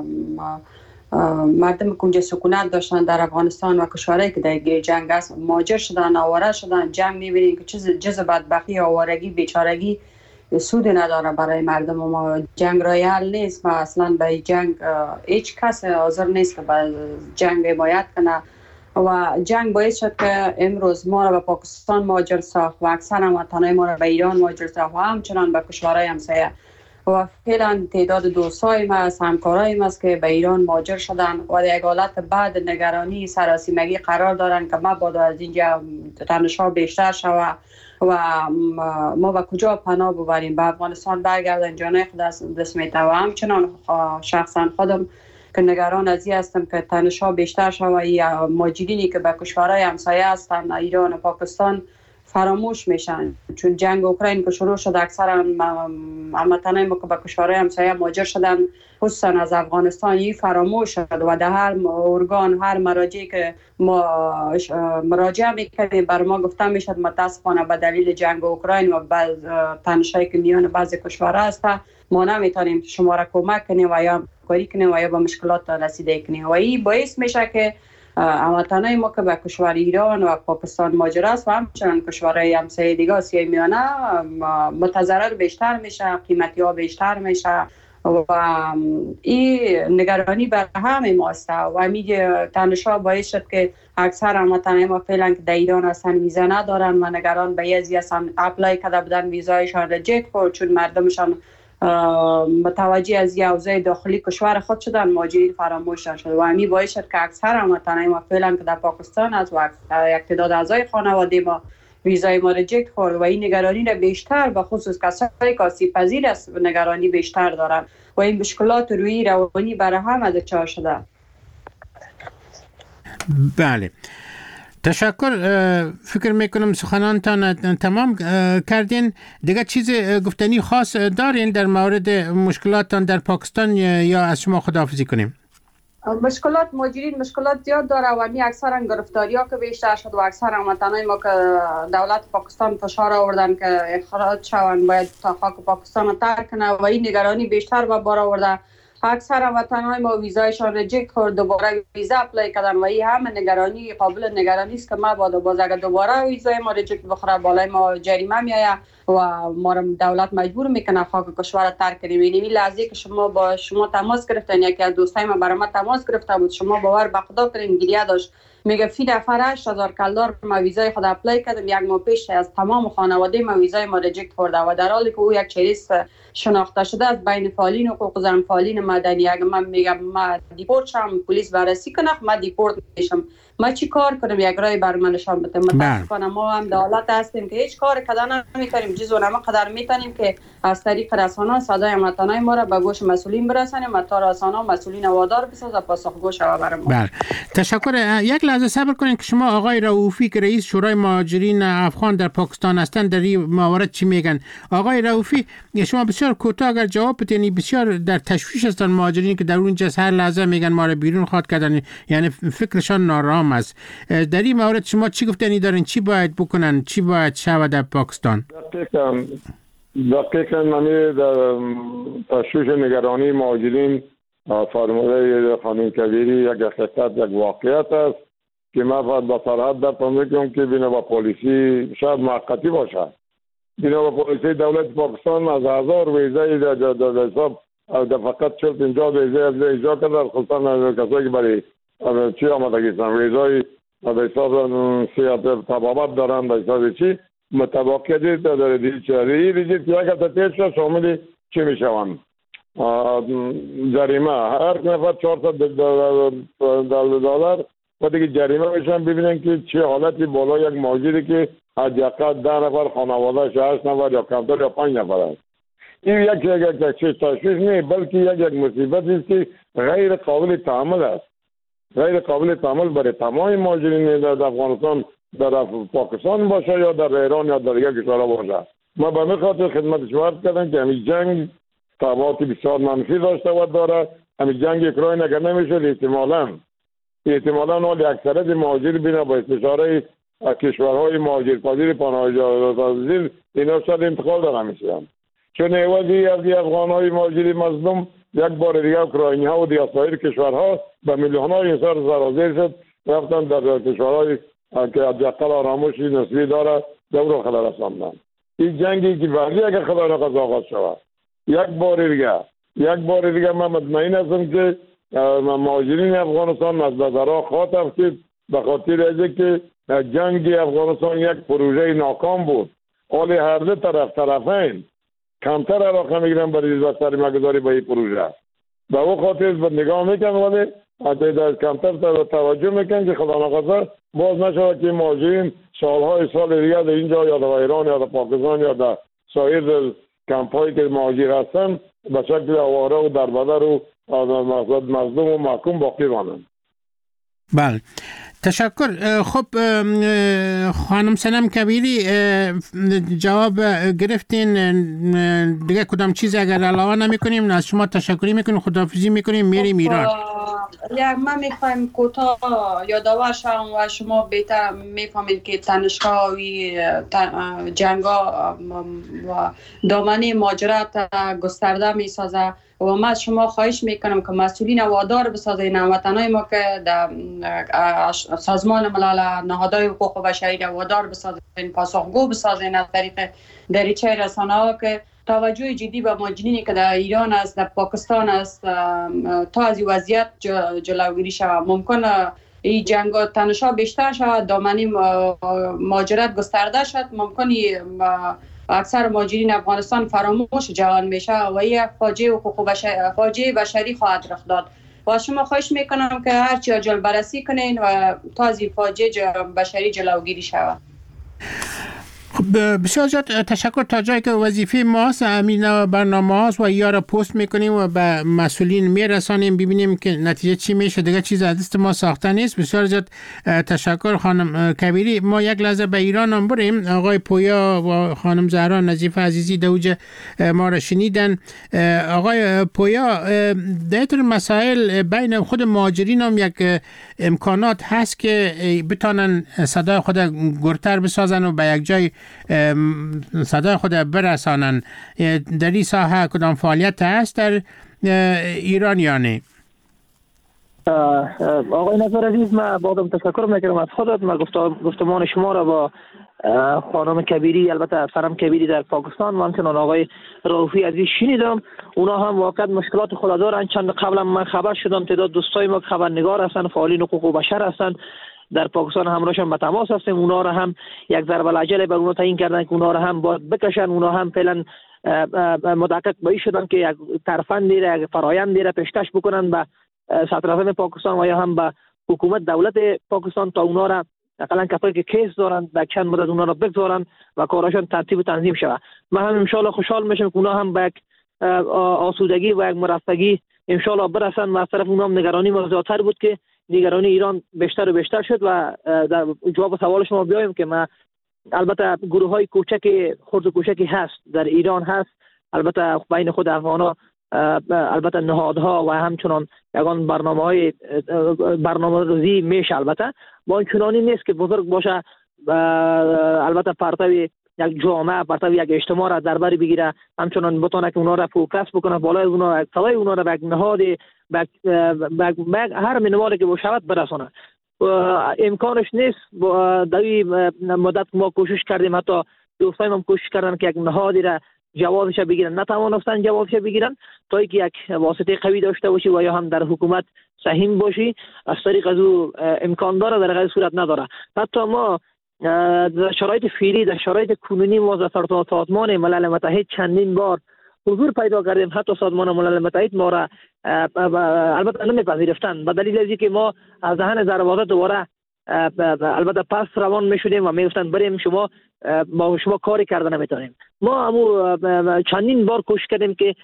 مردم که اونجا سکونت داشتن در افغانستان و کشورهایی که درگیر جنگ است مهاجر شدن، آواره شدن. جنگ می‌بینید که چیز بدبختی، آوارگی، بیچارگی سود نداره برای مردم ما. جنگ رای حل نیست. ما اصلا به جنگ هیچ کس حاضر نیست که به جنگ حمایت کنه و جنگ باعث شد که امروز ما را به پاکستان مهاجر ساخت و اکثر هموطنان ما را به ایران مهاجر ساخت و همچنان به کشورهای همسایه. و فعلا تعداد دوستای ما، همکارای ما است که به ایران مهاجر شدن و در یک حالت بعد نگرانی سراسیمگی قرار دارن که ما باید از اینجا تنش‌ها بیشتر شود و ما به کجا پناه ببریم، به افغانستان برگردن، جانای خود دست میته. و همچنان شخصا خودم که نگران از این هستم که تنش‌ها بیشتر شود، یا مهاجرینی که به کشورهای همسایه هستن ایران و پاکستان فراموش میشن. چون جنگ اوکراین که شروع شد اکثر هموطنان ما که به کشورهای همسایه مهاجر شدن خصوصا از افغانستان این فراموش شد و در هر ارگان، هر مراجعی که ما مراجعه میکنیم بر ما گفته میشد متاسفانه به دلیل جنگ اوکراین و بعض تنشایی که میان بعضی کشورها هست ما نمیتونیم شما را کمک کنیم و یا کاری کنیم و یا به مشکلات رسیده کنیم و این باعث میشه که هموطنان ما که به کشور ایران و پاکستان مهاجر است و همچنان کشورهای همسایه دیگه آسیای میانه متضرر بیشتر میشه، قیمتی ها بیشتر میشه و این نگرانی بر همه ماست و همین تنش‌ها باعث شد که اکثر هموطنان ما فعلا که در ایران هستن ویزا ندارن و نگران به یزی هستن. اپلای کرده بودن ویزایشان ریجکت شد چون مردمشان متوجه از اوضاع داخلی کشور خود شدن، مهاجرین فراموش شد و همین باعث شد که اکثر هموطنان ما فعلا که در پاکستان است و یک تعداد اعضای خانواده ما ویزای ما ریجکت خورد و این نگرانی را بیشتر به خصوص کسایی که آسیب پذیر است نگرانی بیشتر دارن و این مشکلات روحی روانی برای همه دچار شده. بله، تشکر. فکر میکنم سخنانتان تمام کردین. دیگه چیز گفتنی خاص دارین در مورد مشکلاتتان در پاکستان یا از شما خداحافظی کنیم؟ مشکلات مهاجرین مشکلات زیاد داره و می اکثرا گرفتاری ها که بیشتر شد و اکثر هموطنان ما که دولت پاکستان فشار آوردن که اخراج شوند، باید تا خاک پاکستان رو ترک کنه و این نگرانی بیشتر به بار آورده. اکثر وطنهای ما ویزایشان ریجکت خورد، دوباره ویزا اپلای کردن و این همه نگرانی قابل نگرانی است که ما باز اگر دوباره ویزای ما ریجکت بخوره بالای ما جریمه میآید و ما را دولت مجبور میکنه خاک کشور را ترک کنیم. این لحظه که شما با شما تماس گرفتن، یکی از دوستای من برای ما تماس گرفته بود، شما باور به خدا کنین گریه داشت، میگه فی نفر 8000 کلدار ما ویزای خود اپلای کردم، یک ماه پیش از تمام خانواده ما ویزای ما ریجکت خورده و در حالی که او یک چریست شناخته شده از بین فعالین حقوق زن، فعالین مدنی. اگه من میگم ما دیپورت شم، پلیس بررسی کنه، من دیپورت میشم، ما چی کار کنم؟ یک رای بر من نشان بده. متاسفانه ما هم دولت هستیم که هیچ کار کردن نمی‌کنیم، جز اونم قدر میتونیم که از طریق رسانه‌ها صدای وطنای ما را به گوش مسئولین برسانیم و تا رسانه‌ها مسئولین وادار بسازه پاسخگو شوه برای ما. بله، تشکر. یک لحظه صبر کنید که شما آقای رؤوفی که رئیس شورای مهاجرین افغان در پاکستان هستند در این مورد چی میگن؟ آقای رؤوفی، شما بسیار کوتاه اگر جواب بدین. بسیار در تشویش هستند مهاجرین که در اونجا هر لحظه میگن ما را بیرون خواهد کردن، یعنی فکرشان نارام است. در این مورد شما چی گفتنی دارین؟ چی باید بکنن؟ چی باید شود در پاکستان؟ دقیقاً من در تشویش نگرانی مهاجرین فرموده خانم کبیری یک حقیقت، یک واقعیت است که ما باید با صراحت در میکنم که بنا با پالیسی شاید موقتی باشه. بنا با پالیسی دولت پاکستان از 1000 ویزای در حساب در فقط 50 ویزای از اجرا کرده، خصوصا کسایی که برای چی آمدگی هستن ویزای در حساب سیاست تبابت دارن در حساب چی متوقعی در دیگه یک هفته شامل چی میشوند؟ جریمه هر نفر $400 و دیگه جریمه میشن. ببینن که چه حالتی بالا یک مهاجری که حداقل 10 نفر خانواده‌اش 8 نفر یا کمتر یا 5 نفر است. این یک تشویش نه، بلکه یک مصیبت است که غیر قابل تحمل است، غیر قابل تحمل برای تمام مهاجرین در افغانستان، در پاکستان باشه یا در ایران یا در دیگر کشورها باشه. ما به همین خاطر خدمت شما عرض کردم که همین جنگ تبعات بسیار منفی داشته و داره. همین جنگ اوکراین اگر نمیشد احتمالاً حال اکثریت مهاجر بنا با استشاره کشورهای مهاجرپذیر پناهجویی اینا شاید انتقال دارن میشن، چون عوضی از افغانهای مهاجری مظلوم یک بار دیگه اوکراینی‌ها و دیگر سایر کشورها به میلیون‌های انسان سرازیر شد، رفتن در کشورهای که حداقل آرامش نسبی داره دور خلا رساندن. این جنگی که بعدی اگر خدا نخواست آغاز شود یک بار دیگه من مطمئن هستم که مهاجرین افغانستان از نظرها خواهد افتید، به خاطر از که جنگ افغانستان یک پروژه ناکام بود. حال هر دو طرفین کمتر علاقه میگیرن برای سرمایه‌گذاری به این پروژه. به او خاطر نگاه میکنن ولی از کمتر توجه میکنن که خدا نخواسته باز نشود که مهاجرین سال دیگه در اینجا یا در ایران یا در پاکستان یا در سایر کمپایی که مهاجر هستن به شکل آواره و دربدر و مظلوم و محکوم باقی مانند. بله، تشکر. خب خانم سنم کبیری، جواب گرفتین. دیگه کدام چیز اگر علاوه نمی کنیم از شما تشکری میکنیم، خداحافظی میکنیم، میریم ایران. ما میخوایم کوتاه یادآور شوم و شما بهتر میفهمید که تنش‌های جنگا و دامنه مهاجرت گسترده میسازه و ما از شما خواهش میکنم که مسئولین وادار بسازین، هموطنای ما که در سازمان ملل نهادهای حقوق بشری وادار بسازین، پاسخگو بسازین از طریق دریچه رسانه‌ها که توجه جدی به مهاجرینی که در ایران است، در پاکستان است، تا از این وضعیت جلوگیری شود. ممکنه این جنگ و تنش‌ها بیشتر شود، دامنه مهاجرت گسترده شد، ممکنه اکثر مهاجرین افغانستان فراموش جهان میشه و این فاجعه بشری خواهد رخ داد. و شما خواهش میکنم که هرچی عاجل بررسی کنین و تا از این فاجعه بشری جلوگیری شود. بسیار زیاد تشکر. تا جایی که وظیفه ماست همین برنامه هاست و یا را پست میکنیم و به مسئولین میرسانیم ببینیم که نتیجه چی میشه. دیگه چیز از دست ما ساخته نیست. بسیار زیاد تشکر خانم کبیری. ما یک لحظه به ایران هم بریم. آقای پویا و خانم زهرا نظیف عزیزی دوج ما را شنیدن. آقای پویا، در طور مسائل بین خود مهاجرین هم یک امکانات هست که بتانن صدای خود گرتر بسازن و به یک جای صدای خود برسانن. در این ساحه کدام فعالیت هست در ایرانیانه. آقای نظر عزیز، من بازم تشکر میکنم از خودت. من گفتمان شما را با خانم کبیری، البته فرم کبیری در پاکستان و همچنان آقای رؤوفی عزیز شنیدم. اونا هم واقعا مشکلات خود دارن. چند قبلا من خبر شدم تعداد دوستای ما خبرنگار هستن، فعالین حقوق بشر هستن، در پاکستان همراهشان به تماس هستیم. اونا را هم یک ضرب العجله به اونا تعیین کردن که اونا را هم باید بکشن. اونا هم فعلا مدقق به این شدن که یک ترفندی را، یک فرایندی را پیشکش بکنن به صدراعظم پاکستان و یا هم به حکومت دولت پاکستان تا اونا را اقلا کسایی که کیس دارن در چند مدت اونا را بگذارن و کارشان ترتیب و تنظیم شود. من هم ان شاء الله خوشحال میشم که اونا هم به یک آسودگی و یک مرفقی ان شاء الله برسن. و از طرف اونا هم نگرانی ما زیادتر بود که نگرانی ایران بیشتر و بیشتر شد. و در جواب سوال شما بیایم که ما البته گروه های کوچک خرد و کوچکی هست در ایران هست، البته بین خود افغانا، البته نهادها و همچنان یگان برنامه‌ریزی میشه، البته با این چنانی نیست که بزرگ باشه. البته پرتوی یک جامعه، پرتوی یک اجتماع را در بر بگیره، همچنان بتونه که اونا را فوکس بکنه، بالای اونا صدای اونا را به یک نهاد هر منوالی که باشد برسونه. امکانش نیست. در این مدت ما کوشش کردیم، حتی دوستای ما کوشش کردن که یک نهادی را جوابش بگیرن، نتوانستن جوابش بگیرن تا اینکه یک واسطه قوی داشته باشی و یا هم در حکومت سهیم باشی، از طریق از او امکان داره، در غیر صورت نداره. حتی ما در شرایط فعلی، در شرایط کنونی ما در سازمان ملل متحد چندین بار حضور پیدا کردیم. حتی سازمان ملل متحد ما را البته نمیپذیرفتن به دلیل اینکه ما از دهن دروازه دوباره البته پس روان میشدیم و میگفتن بریم شما با شما کاری کردن نمیتونیم. ما چندین بار کوشش کردیم که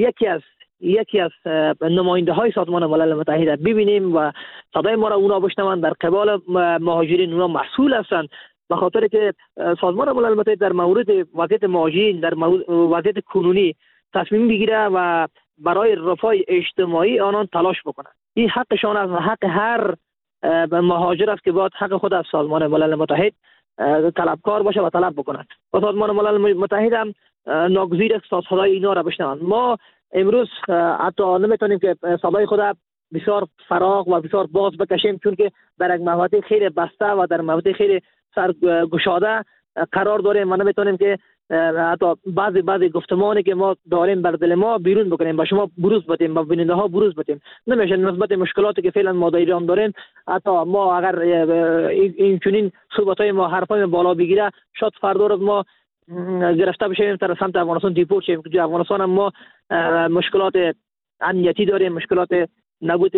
یکی از نماینده های سازمان ملل متحد ببینیم و صدای ما را اونا بشنوند. در قبال مهاجرین اونا مسئول هستند، به خاطر که سازمان ملل متحد در مورد وضعیت مهاجرین، در وضعیت کنونی تصمیم بگیره و برای رفاه اجتماعی آنان تلاش بکنند. این حقشان است و حق هر مهاجر است که باید حق خود از سازمان ملل متحد طلبکار باشه و طلب بکند. و سازمان ملل متحد هم ناگزیر است تا صدای اینا را بشنوند. ما امروز حتی نمیتونیم که صدای خود بسیار فراغ و بسیار باز بکشیم، چون که در یک مواضع خیلی بسته و در مواضع خیلی سرگشاده قرار داریم و نمیتونیم که حتی بعضی گفتمانی که ما داریم بر دل ما بیرون بکنیم، با شما بروز بدیم، با بیننده ها بروز بدیم. نمیشه نسبت مشکلاتی که فعلا ما در ایران داریم، حتی ما اگر این چنین صحبتای ما حرفای بالا بگیره، شاید فردا روز ما گرفته بشیم در سمت افغانستان دیپورت شیم. که افغانستان هم ما مشکلات امنیتی داریم، مشکلات نبود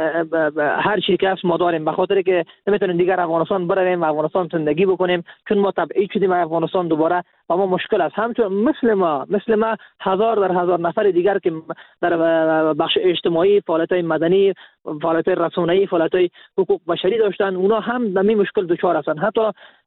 هر چیزی که هست ما داریم، به خاطر که نمیتونیم دیگر افغانستان برویم و افغانستان زندگی بکنیم، چون ما تبعید شدیم افغانستان دوباره و ما مشکل است. همچون مثل ما هزار در هزار نفر دیگر که در بخش اجتماعی، فعالیت‌های مدنی، فعالیت‌های رسانه‌ای، فعالیت‌های حقوق بشری داشتن، اونا هم در این مشکل دچار هستن. حتی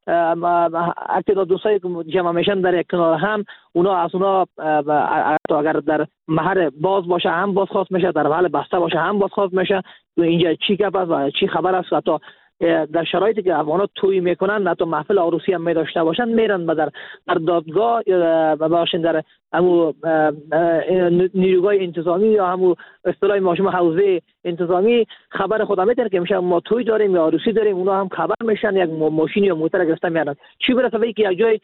اعتداد دوستایی که جمع میشن در یک کنار هم، اونا از اونا اگر در مهر باز باشه هم بازخواست میشه، در محل بسته باشه هم بازخواست میشه. اینجا چی گپ است و چی خبر است؟ حتی در شرایطی که افغانا توی میکنن، حتی محفل عروسی هم می داشته باشن، میرن و در دادگاه باشن، در همو نیروگاه انتظامی یا همو اصطلاح ماشوم حوزه انتظامی خبر خود میتن که میشه ما توی داریم یا عروسی داریم، اونا هم خبر میشن، یک ماشین یا موتور گرفته میارن. چی برسه به که یک جای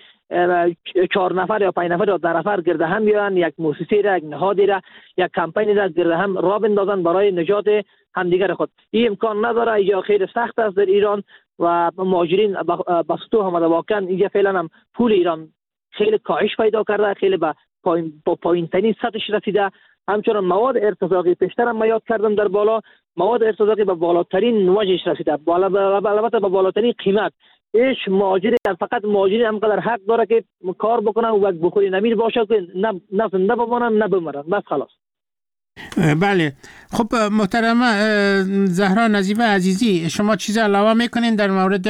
4 نفر یا 5 نفر یا 10 نفر گرده هم بیان، یک موسسه را، یک نهادی را، یک کمپینی را گرده هم راه بندازن برای نجات همدیگر خود. این امکان نداره. اینجا خیلی سخت است در ایران و مهاجرین بسطو هم واقعا اینجا فعلا هم پول ایران خیلی کاهش پیدا کرده، خیلی با پایین‌ترین سطحش رسیده. همچنان مواد ارتزاقی پیشتر هم یاد کردم در بالا، مواد ارتزاقی به بالاترین وجهش رسیده، البته به بالاترین قیمت. ایش مهاجری فقط مهاجری هم قدر حق داره که کار بکنن و بخوری نمیر باشه که نه زنده بمانن نه بمرن، بس خلاص. بله. خب محترمه زهرا نظیفه عزیزی، شما چیز علاوه میکنین در مورد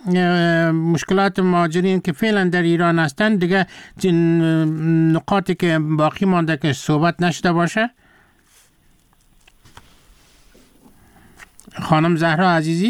مشکلات مهاجرین که فعلا در ایران هستند؟ دیگه نقاطی که باقی مانده که صحبت نشده باشه؟ خانم زهرا عزیزی؟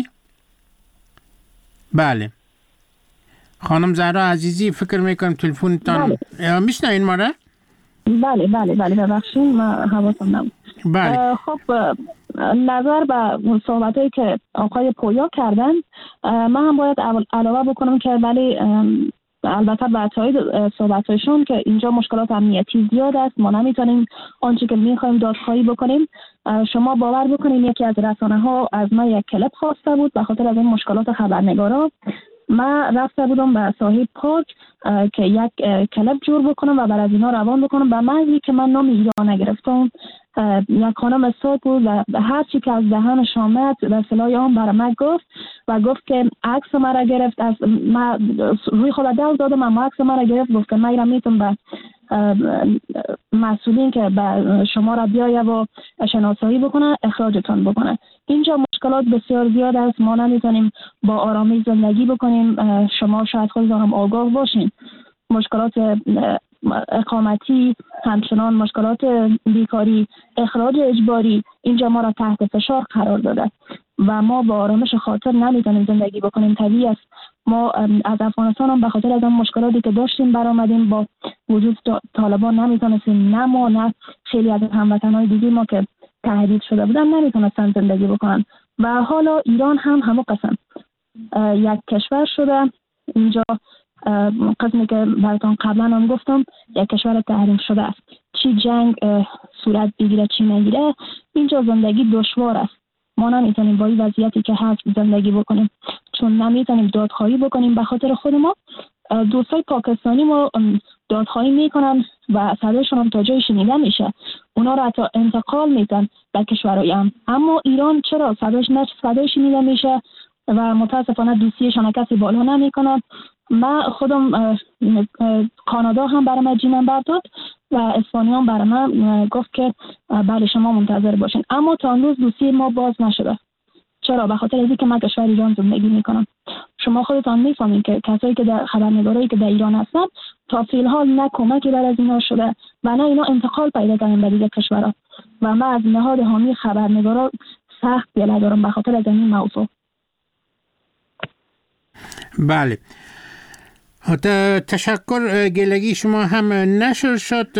بله خانم زهرا عزیزی، فکر میکنم تلفنتان میشنوین ما را؟ بله ببخشید، من حواسم نبود. بله. خب نظر به صحبتایی که آقای پویا کردن، من هم باید علاوه بکنم که ولی البته به تایید صحبتایشون که اینجا مشکلات امنیتی زیاد است، ما نمیتونیم آنچه که میخوایم دادخواهی بکنیم. شما باور بکنید یکی از رسانه ها از ما یک کلیپ خواسته بود به خاطر از این مشکلات خبرنگارا. من رفته بودم به صاحب پارک که یک کلیپ جور بکنم و برای اینا روان بکنم. به محضی که من نام ایران نگرفتم، یک خانم صاد بود و هر چی که از دهنش آمد و صلاحی هم برای من گفت که عکس مرا گرفت، از من روی خود دل دادم اما عکس مرا گرفت، گفت که من ایران میتونم به مسئولین که به شما را بیایه و شناسایی بکنه اخراجتان بکنه. اینجا مشکلات بسیار زیاد است، ما نمیتونیم با آرامی زندگی بکنیم. شما شاید خودتان هم آگاه باشین مشکلات اقامتی، همچنان مشکلات بیکاری، اخراج اجباری اینجا ما را تحت فشار قرار داده و ما با آرامش خاطر نمیتونیم زندگی بکنیم. طبیعی است ما از افغانستان هم به خاطر از اون مشکلاتی که داشتیم برآمدیم، با وجود طالبان نمیتونستیم، نه ما نه خیلی از هموطنهای دیگه ما که تهدید شده بودن نمیتونستن زندگی بکنن. و حالا ایران هم همون قسم یک کشور شده. اینجا قسمی که براتون قبلا هم گفتم یک کشور تحریم شده است، چی جنگ صورت بگیره چی نگیره اینجا زندگی دشوار است. ما نمیتونیم با این وضعیتی که هست زندگی بکنیم، چون نمیتونیم دادخواهی بکنیم به خاطر خود ما. دوستای پاکستانی ما دادخواهی میکنن و صدایشون هم تا جای شنیده میشه، اونا را حتی انتقال میتن به کشورهای هم. اما ایران چرا صدای شنیده میشه و متاسفانه دوستیشان کسی بالا نمیکنه. من خودم کانادا هم برای من جینم برداد و اسپانیا هم برای من گفت که بله شما منتظر باشین، اما تا امروز دوستی ما باز نشده. چرا؟ به خاطر اینکه من کشور ایران زندگی میکنم. شما خودتان میفهمین که کسایی که در خبرنگارایی که در ایران هستن تا فیل حال نه کمکی برای از اینا شده و نه اینا انتقال پیدا کردن به دیگه کشورها و من از نهاد حامی خبرنگارا سخت دل دارم به خاطر از این موضوع. بله، تشکر. گلگی شما هم نشر شد.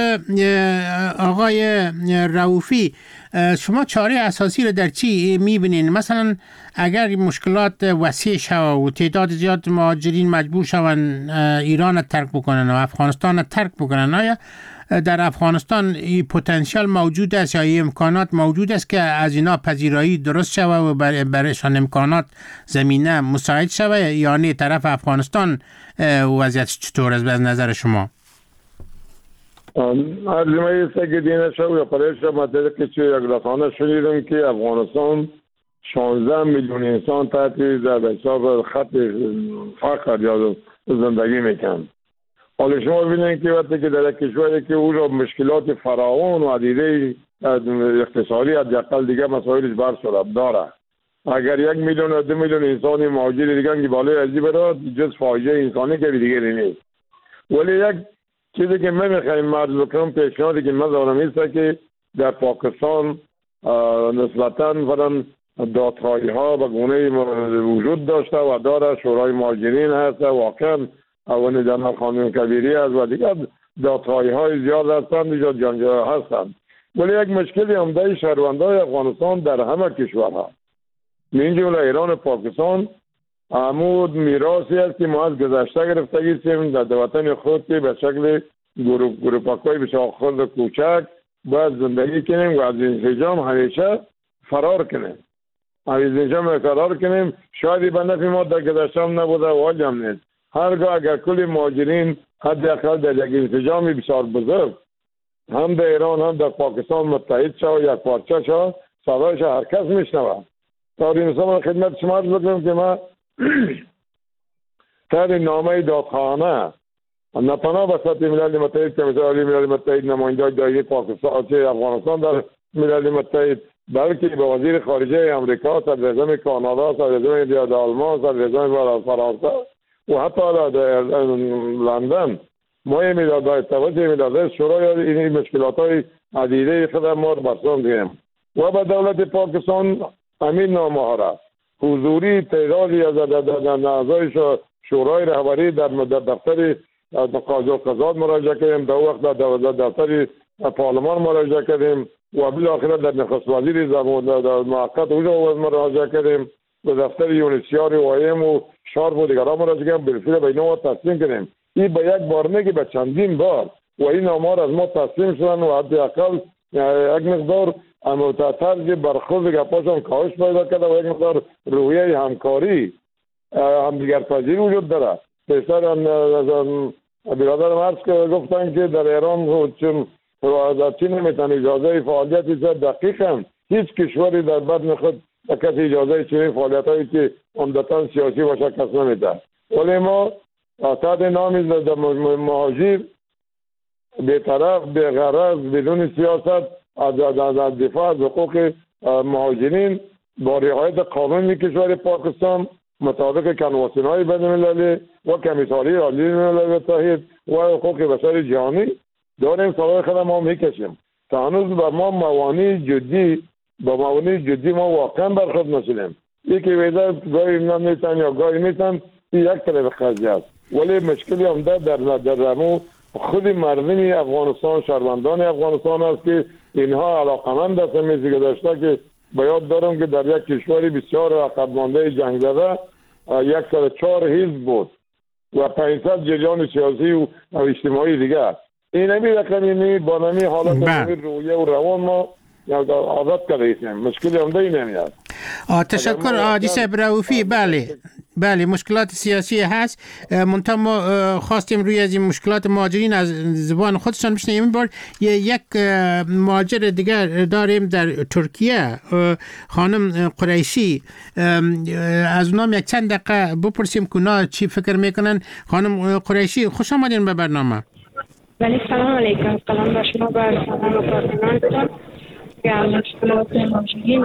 آقای رؤوفی، شما چاره اساسی رو در چی میبینین؟ مثلا اگر مشکلات وسیع شود و تعداد زیاد مهاجرین مجبور شوند ایران رو ترک بکنن و افغانستان رو ترک بکنن، آیا در افغانستان پتانسیل موجود است یا امکانات موجود است که از اینا پذیرایی درست شود و برایشان امکانات زمینه مساعد شود، یا نه طرف افغانستان وضعیت چطور است به نظر شما؟ عرضمه است که دینه شو یا پرش مدده که چه یک رسانه شنیدم که افغانستان 16 میلیون انسان تحت در حساب خط فقر یا زندگی میکنند. حالا شما ببینید که وقتی که در کشوری که او را مشکلات فراوان و عدیده اقتصادی حداقل دیگه مسائلش برشده داره، اگر 1 میلیون و 2 میلیون انسان مهاجر دیگه که بالای ازی برات جز فاجعه انسانی که دیگه نیست. ولی یک چیزی که من میخوایم مرز بکنم، پیشنهادی که من دارم است که در پاکستان نسبتاً فرن دادخواهی ها به گونه وجود داشته و داره، شورای مهاجرین هست واقعا اون جناب خانم کبیری است و دیگر دادخواهی های زیاد هستند اینجا جنجال هستند. ولی یک مشکلی عمده شهروندان افغانستان در همه کشورها من جمله ایران و پاکستان عمود میراثی است که ما از گذشته گرفتگی هستیم در وطن خود که به شکل گروپک‌های بسیار خرد کوچک باید زندگی کنیم و از انسجام همیشه فرار کنیم. از انسجام فرار کنیم شاید به نفع ما در گذشته هم نبوده و حال هم نیست. هرگاه اگر کل مهاجرین حداقل در یک انسجام بسیار بزرگ هم در ایران هم در پاکستان متحد شد یک پارچه شد، صدایش هر کس میشنود. تا این مثلا خدمت شما عرض بکنم که ما تر نامه دادخواهانه نه تنها به سطح ملل متحد که مثل ملل متحد نماینده دایره پاکستان چه افغانستان در ملل متحد، بلکه به وزیر خارجه امریکا، صدراعظم کانادا، صدراعظم آلمان، صدراعظم فرانسه و حتی در لندن ما یه میداد توجه میداد شورای این مشکلات های عدیده خدمات ما رو برسان دیم و به دولت پاکستان امین نامه حضوری تعدادی از اعضای شورای رهبری در دفتر قضات مراجعه کردیم، در وقت در دفتر پارلمان مراجعه کردیم و بالاخره در نخست وزیر زمان موقت اونجا مراجعه کردیم، به دفتر یونیسیار وایم و شارپ و دیگران مراجعه کردیم، بالفعل به اینا تسلیم کردیم. این به یک بار نگه به چندین بار و این آمار از ما تسلیم شدن و حداقل یک مقدار طرز برخورد گپاشون کاهش پیدا کرده و یک مقدار رویه همکاری همدیگر پذیری وجود داره. پیشتر برادر مرز که گفتن که در ایران چون چین نمیتن اجازه فعالیتی دقیقا هیچ کشوری در بدن خود کسی اجازه چنین فعالیت هایی که عمدتاً سیاسی باشه کس نمیده. ولی ما تحت نام مهاجر بی‌طرف بی‌غرض بدون سیاست از دفاع از حقوق مهاجرین با رعایت قانون کشور پاکستان مطابق کنوانسیون‌های بین‌المللی و کمیساری عالی ملل متحد و حقوق بشر جهانی داریم سالهای خود ما میکشیم. تا هنوز با ما موانع جدی ما واقعا برخورد نشدیم. یکی ویده گاهی نمیتن یا گاهی میتن یک طرف قضیه است. ولی مشکلی هم در رمو خود مردم افغانستان شهروندان افغانستان است که اینها علاقمند است میزی داشته که باید دارم که در یک کشوری بسیار عقب مانده جنگ زده 104 حزب بود و 500 جریان سیاسی و اجتماعی دیگه. این نمی رقمی با نمی حالت رویه و روان ما عادت کرده مشکلی هم ده نمیاد. تشکر عادی صاحب رؤوفی. بله مشکلات سیاسی هست، منتها ما خواستیم روی از این مشکلات مهاجرین از زبان خودشان بشنویم. این بار یک مهاجر دیگر داریم در ترکیه، خانم قریشی. از اونام یک چند دقیقه بپرسیم که اونا چی فکر میکنن. خانم قریشی خوش آمدین به برنامه. بله سلام علیکم. سلام به شما و سلام و کارکنانتان. مشکلات مهاجرین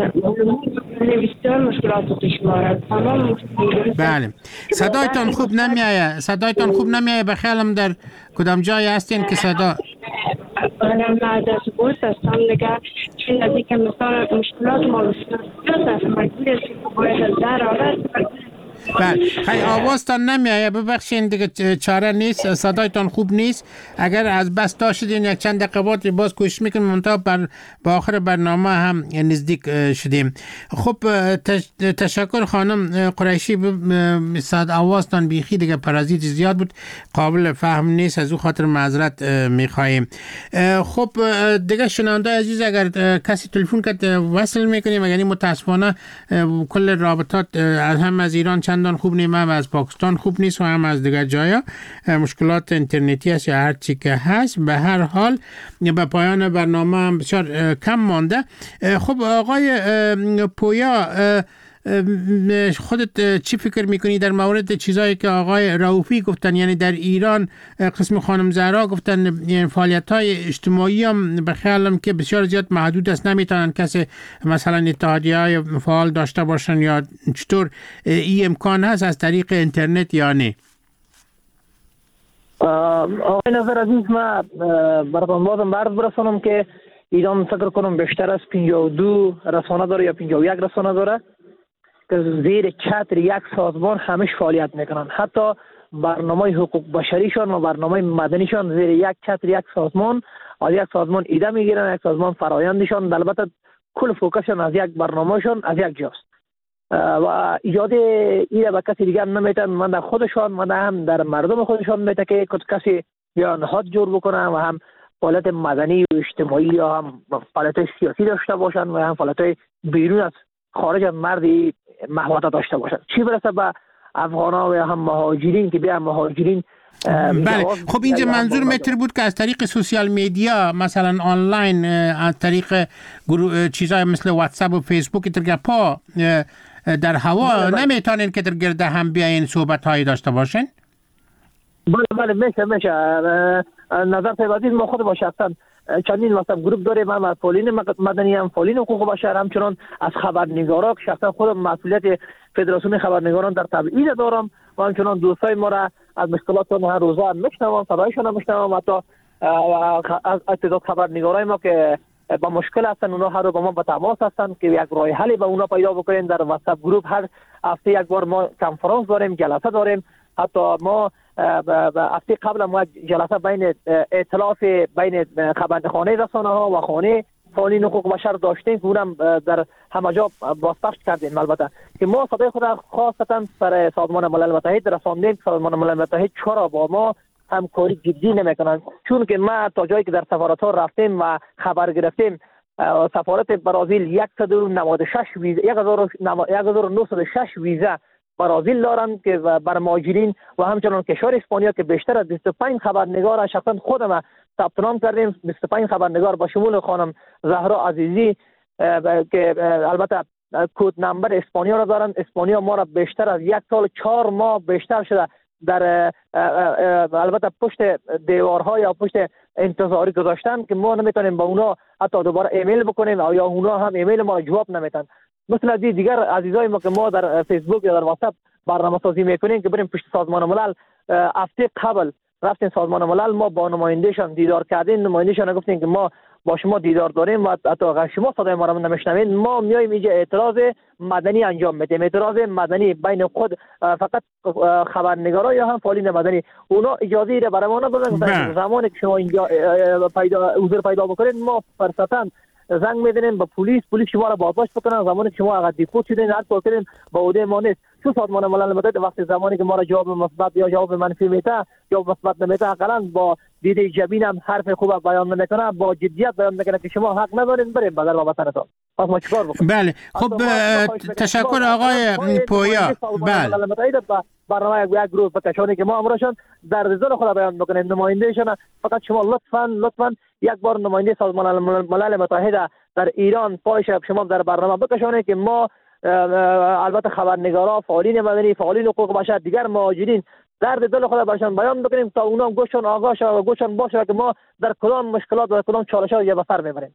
بسیار مشکلات پیش می‌آورد. بله صدایتان خوب نمیایه. بخیالم در کدام جای هستین که صدا من در سپورت هستم دیگه، چون نزدیک مثلا مشکلات ما بسیار است. مجبور هستیم که باید در آورد. بله خیلی آوازتان نمیایه، ببخشین دیگه چاره نیست، صدایتان خوب نیست. اگر از بس تا شدین یک چند دقیقه بعد باز کوشش میکنیم منتها با آخر برنامه هم نزدیک شدیم. خب تشکر خانم قریشی. صد آوازتان بیخی دیگه پرازیت زیاد بود، قابل فهم نیست، از او خاطر معذرت میخواهیم. خب دیگه شنونده عزیز اگر کسی تلفن کرد وصل میکنیم، یعنی متاسفانه کل رابطات هم از ایران چندان خوب نیست، هم از پاکستان خوب نیست و هم از دیگر جایا مشکلات اینترنتی است یا هر چی که هست. به هر حال به پایان برنامه هم بسیار کم مانده. خب آقای پویا، خودت چی فکر میکنی در مورد چیزایی که آقای رؤوفی گفتن؟ یعنی در ایران قسم خانم زهرا گفتن یعنی فعالیت‌های اجتماعی هم به خیالم که بسیار زیاد محدود است، نمیتونن کسی مثلا اتحادیه‌های فعال داشته باشن، یا چطور این امکان هست از طریق اینترنت یا نه؟ آقای نظر عزیز، من براتون بازم عرض برسانم که ایران فکر کنم بیشتر از 52 رسانه داره یا 51 رسانه داره که زیر چتر یک سازمان همش فعالیت میکنن. حتی برنامه حقوق بشریشان و برنامه مدنیشان زیر یک چتر یک سازمان، از یک سازمان ایده میگیرن، یک سازمان فرایندشان، البته کل فوکسشان از یک برنامهشان از یک جاست و ایجاد ایده به کسی دیگر نمیتن. من در خودشان، من هم در مردم خودشان میتن که کسی یا نهاد جور بکنن و هم فعالیت مدنی و اجتماعی یا هم فعالیت سیاسی داشته باشن و هم فعالیت بیرون از خارج از مردی محوطه داشته باشن. چی برسه به افغانا و هم مهاجرین که بیا مهاجرین. بله خب اینجا منظور متر بود که از طریق سوشیال میدیا مثلا آنلاین، از طریق چیزای مثل واتساپ و فیسبوک در پا در هوا نمیتونین که در گرده هم بیاین صحبت هایی داشته باشین؟ بله میشه. نظر پیوازید ما خود باشه اصلا چندین مثلا گروپ داریم، هم از فعالین مدنی، هم فعالین حقوق بشر، همچنان از خبرنگارا که شخصا خودم مسئولیت فدراسیون خبرنگاران در تبعید دارم و همچنان دوستای ما را از مشکلاتشان هر روزه هم میشنوم، صدایشان هم میشنوم. حتی از تعداد خبرنگارای ما که با مشکل هستن اونا هر رو با ما به تماس هستن که یک راه حلی به اونا پیدا بکنیم. در واتساپ گروپ هر هفته یک بار ما کنفرانس داریم، جلسه داریم. حتی ما هفته قبل ما جلسه بین ائتلاف بین خبرخانه رسانه ها و خانه فعالین حقوق بشر داشتیم که اونم در همه جا بازپخش کردیم. البته که ما صدای خود خاصتا سر سازمان ملل متحد رساندیم که سازمان ملل متحد چرا با ما همکاری جدی نمیکنن، چون که ما تا جایی که در سفارت ها رفتیم و خبر گرفتیم سفارت برزیل 196 ویزا 1906 ویزا برزیل دارن که بر مهاجرین و همچنان کشور اسپانیا که بیشتر از 25 خبرنگار شخصا خودم ثبت نام کردیم. 25 خبرنگار با شمول خانم زهرا عزیزی که البته کد نمبر اسپانیا را دارن. اسپانیا ما را بیشتر از 1 سال 4 ماه بیشتر شده در البته پشت دیوارها یا پشت انتظاری گذاشتن که ما نمیتونیم با اونا حتی دوباره ایمیل بکنیم یا اونا هم ایمیل ما را جواب نمیتن. مثل از دیگر عزیزای ما که ما در فیسبوک یا در واتساپ برنامه سازی میکنیم که بریم پشت سازمان ملل، هفته قبل رفتیم سازمان ملل، ما با نمایندهشان دیدار کردیم، نمایندهشان گفتیم که ما با شما دیدار داریم و حتی اگر شما صدای ما را نمیشنوید ما میایم اینجا اعتراض مدنی انجام میدیم. اعتراض مدنی بین خود فقط خبرنگارا یا هم فعالین مدنی، اونا اجازه را برای ما ندادن. زمانی که شما اینجا حضور پیدا بکنید ما فرصتا زنگ میدونیم به پلیس شما را بازداشت بکنن. زمانی که شما اگر دیپورت شدین هر کار کردین با عهده ما نیست. چون سازمان ملل متحد وقتی زمانی که ما را جواب مثبت یا جواب منفی میده یا مثبت نمیده حداقل با دید ایجابی هم حرف خوب بیان نمیکنه، با جدیت بیان میکنه که شما حق ندارین بریم بدل با وطنتون. پس ما چیکار بکنیم؟ بله خب تشکر آقای پویا. بله ملل متحد برنامه یک روز بکشانی که ما امروزشان در رضا خود بیان میکنیم. نمایندهشان فقط شما لطفاً یک بار نماینده سازمان ملل متحد در ایران پایش شما در برنامه بکشانید که ما البته خبرنگارا، فعالین مدنی، فعالین حقوق بشر، دیگر مهاجرین درد دل خود برشان بیان بکنیم تا اونا گوششون آگاه شود و گوششون باشه که ما در کدام مشکلات و کدام چالش‌ها یه بسر میبریم.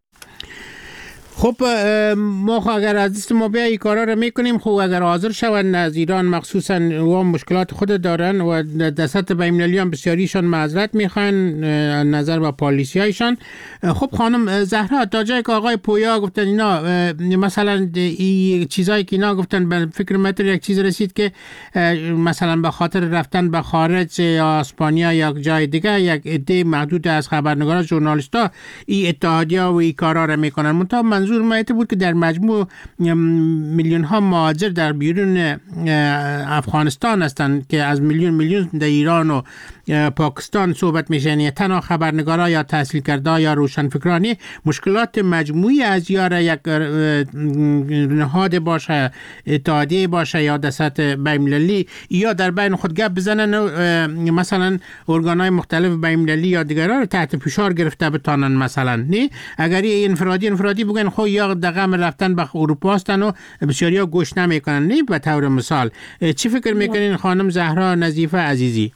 خب ما اگر از دست ما بیایی کارا رو میکنیم، خب اگر حاضر شوند از ایران مخصوصا و مشکلات خود دارن و دستات بین‌المللی هم بسیاریشان معذرت میخوان نظر با پالیسی هایشان. خب خانم زهرا تا جایی که آقای پویا گفتن اینا مثلا این چیزایی که اینا گفتن به فکر متر یک چیز رسید که مثلا به خاطر رفتن به خارج یا اسپانیا یا جای دیگه یک عده محدود از خبرنگارا ژورنالیستا این اتحادیه و این کارا رو میکنن. منظور ما بود که در مجموع میلیون ها مهاجر در بیرون افغانستان هستند که از میلیون در ایران و پاکستان صحبت میشه، یعنی تنها خبرنگارا یا تحصیل کرده یا روشنفکرانی مشکلات مجموعی از یار یک نهاد باشه، اتحادیه باشه یا دستات بین‌المللی یا در بین خود گپ بزنن مثلا ارگان‌های مختلف بین‌المللی یا دیگرها رو تحت فشار گرفته بتانن. مثلا نه اگر این انفرادی بگن خب یا دغم رفتن به اروپا هستن و بسیاریا گوش نمیکنن. نه به طور مثال چی فکر میکنین خانم زهرا نظیفه عزیزی؟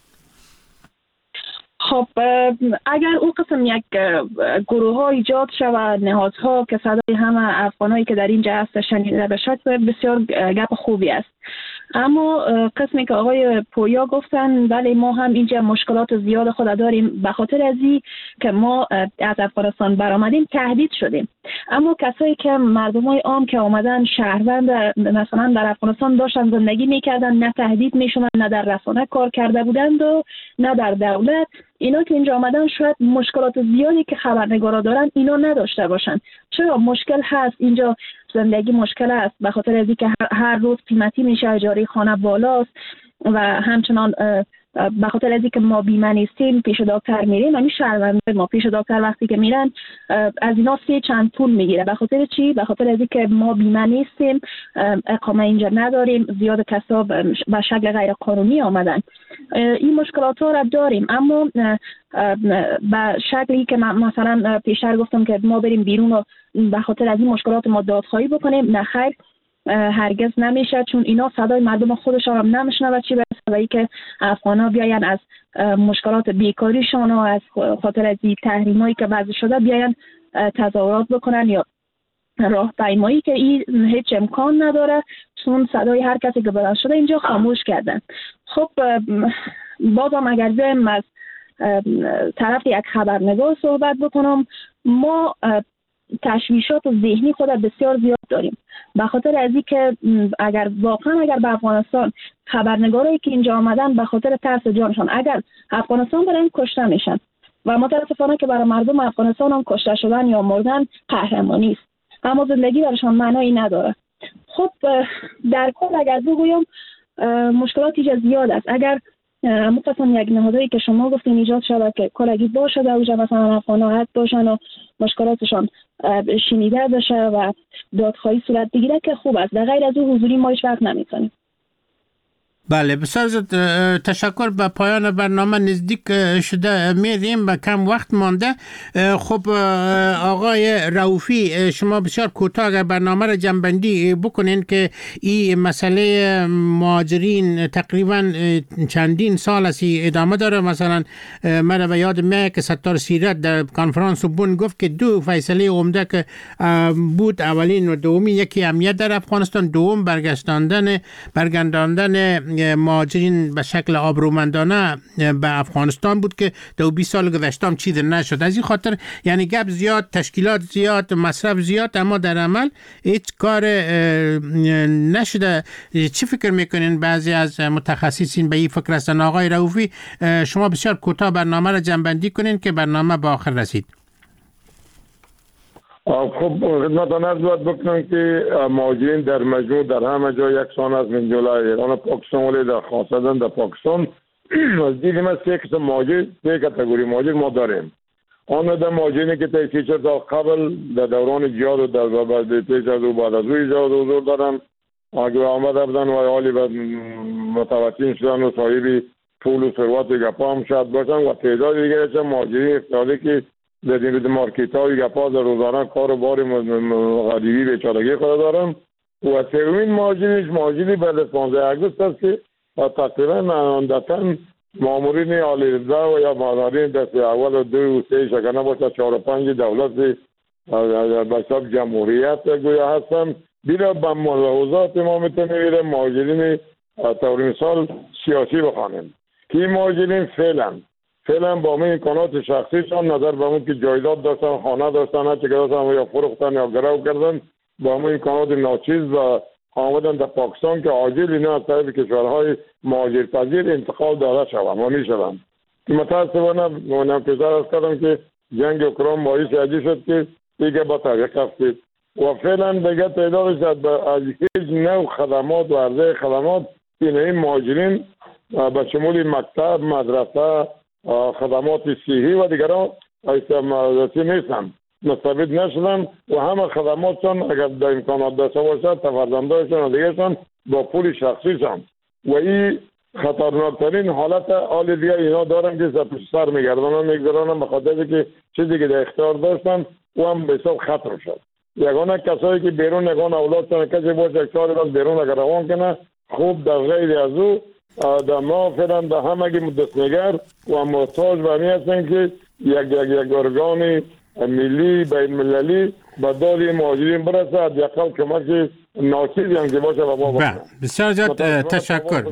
خب اگر او قسم یک گروه ها ایجاد شود، نهادها که صدای همه افغانایی که در اینجا هست شنیده بشد، بسیار گپ خوبی است. اما قسمی که آقای پویا گفتن بله ما هم اینجا مشکلات زیاد خود داریم به خاطر ازی که ما از افغانستان برآمدیم تهدید شدیم. اما کسایی که مردمای عام که آمدن شهروند مثلا در افغانستان داشتن زندگی میکردن، نه تهدید میشدن، نه در رسانه کار کرده بودند و نه در دولت، اینا که اینجا آمدن شاید مشکلات زیادی که خبرنگارا دارن اینا نداشته باشن. چرا مشکل هست اینجا؟ زندگی مشکل است به خاطر از اینکه هر روز قیمتی میشه، اجاره خانه بالاست و همچنان به خاطر از اینکه ما بیمه نیستیم پیش دکتر میریم. همین شهرونده ما پیش دکتر وقتی که میرن از اینا 3 چند پول میگیره. به خاطر چی؟ به خاطر از اینکه ما بیمه نیستیم، اقامه اینجا نداریم، زیاد کسا به شکل غیر قانونی آمدن. این مشکلات ها را داریم، اما به شکلی که مثلا پیشتر گفتم که ما بریم بیرون و به خاطر از این مشکلات ما دادخواهی بکنیم، نه خیر، هرگز نمیشه، چون اینا صدای مردم خودشان هم نمیشنوه. چی به صدایی که افغانا بیاین از مشکلات بیکاریشان و از خاطر از این تحریمایی که وضع شده بیاین تظاهرات بکنن یا راهپیمایی که این هیچ امکان نداره، چون صدای هر کسی که بلند شده اینجا خاموش کردن. خب بازم اگر بیم از طرف یک خبرنگار صحبت بکنم، ما تشویشات ذهنی خود بسیار زیاد داریم به خاطر از اینکه اگر به افغانستان خبرنگارایی که اینجا آمدن به خاطر ترس جانشان اگر افغانستان برن کشته میشن، و متاسفانه که برای مردم افغانستان هم کشته شدن یا مردن قهرمانی است، اما زندگی برایشان معنایی نداره. خب در کل اگر بگویم مشکلات ایجاد زیاد است. اگر مثلا یک نهادی که شما گفتین ایجاد شود که کلگی باشه در اوجه مثلا افغان‌ها باشن و مشکلاتشان شنیده بشه و دادخواهی صورت بگیره که خوب است. در غیر از او حضوری ما هیچ وقت نمیتونیم. بله بسیار تشکر. به پایان برنامه نزدیک شده میریم و کم وقت مانده. خب آقای رؤوفی شما بسیار کوتاه اگر برنامه را جنبندی بکنین که این مسئله مهاجرین تقریبا چندین سال است ادامه داره. مثلا من به یاد میاد که ستار سیرت در کنفرانس بون گفت که دو فیصله عمده که بود، اولین و دومی، یکی امنیت در افغانستان، دوم برگرداندن مهاجرین به شکل آبرومندانه به افغانستان بود که در 20 سال گذشته هم چیزی نشد. از این خاطر یعنی گپ زیاد، تشکیلات زیاد، مصرف زیاد، اما در عمل هیچ کار نشده. چی فکر میکنین بعضی از متخصصین به این فکر هستن؟ آقای رؤوفی شما بسیار کوتاه برنامه را جنبندی کنین که برنامه به آخر رسید. خب خدمتان عرض بکنم که مهاجرین در مجموع در همه جا یکسان از من جلوی ایران و پاکستان، ولی در خاصتا در پاکستان از دید من سه قسم مهاجر، سه کاتگوری مهاجر ما داریم. آن در مهاجرینی که تا 3 سال قبل در دوران جهاد و در بعد پیش از او بعد از او جهاد حضور دارن، اگر آمده بودن و حالی متوطن شدن و صاحب پول و ثروت گپا هم شاید باشن، و تعداد دیگه چه مهاجرین اقتصادی که در این مارکت های گپا در روزانه کار و بار غریبی بیچارگی خود دارن. و سومین مهاجری بعد 15 آگوست است که تقریبا عمدتاً مامورین عالی رتبه و یا مامورین دست اول و 2 و 3 شکنه باشه 4 و 5 دولت به حساب جمهوریت گویا هستن. بیره به ملاحظات ما میتونیم مهاجرین طور مثال سیاسی بخوانیم که این مهاجرین فعلا با همه امکانات شخصیشان نظر به اون که جایداد داشتن، خانه داشتن، هر چه داشتن یا فروختن یا گرو کردن، با همه امکانات ناچیز و آمدن در پاکستان که عاجل اینا از طرف کشورهای مهاجرپذیر انتقال داده شوند و میشوند. که متاسفانه من پسر از کردم که جنگ اوکراین باعث عجیب شد که دیگه با طریق افتید و فعلا دیگه تعدادش از هیچ نوع خدمات و عرضه خدمات این مهاجرین به شمول مکتب، مدرسه، خدمات صحی و دیگران ایسته نیستن، مستفید نشدن و همه خدماتشان اگر در امکانات داشته باشد فرزندانشان و دیگرشان با پول شخصیشان و این خطرناکترین حالت حال دیگه اینا دارن که سر میگردن به خاطر که چیزی که در اختیار داشتن و هم به حساب خطر شد. یگانه کسایی که بیرون یگانه اولادشان کسی باشه یک سال بعد بیرون اگر روان کنه خوب، در غیر از او در ما فعلا در همه دستنگر و محتاج به همی هستن که یک ارگان ملی بین مللی به داد مهاجرین برسه، حداقل کمک ناچیزی هم که باشه و ما باشه. بسیار زیاد تشکر.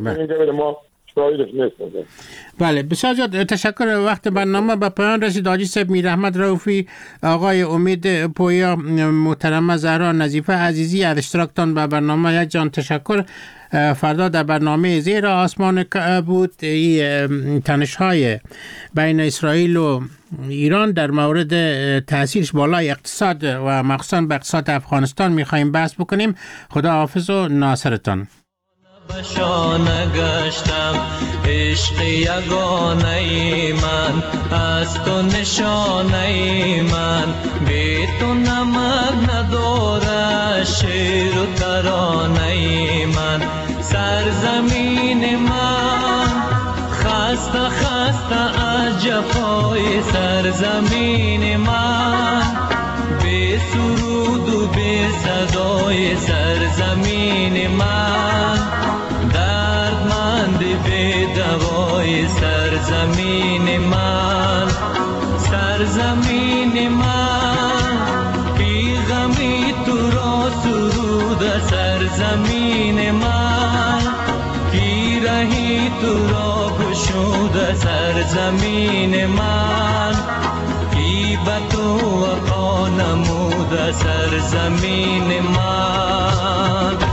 بله بسیار زیاد تشکر. وقت برنامه به پایان رسید. حاجی صاحب میر احمد رؤوفی، آقای امید پویا، محترمه زهرا نظیفه عزیزی، از اشتراکتان به برنامه یک جان تشکر. فردا در برنامه زیر آسمان بود تنش‌های بین اسرائیل و ایران در مورد تأثیرش بالای اقتصاد و مخصوصا به اقتصاد افغانستان می‌خوایم بحث بکنیم. خدا حافظ و ناصرتان. بشانه گشتم عشق یگانه من، از تو نشانه من، بی تو نمک نداره شعر و ترانه من. سرزمین من خسته خسته از جفای سرزمین من، بی سرود و بی صدای سرزمین من، دردمند بی دوای سرزمین من. سرزمین من بی غمی تو را سرود سرزمین من، بی رهی تو را گشود سرزمین من، بی به تو وفا نمود سرزمین من.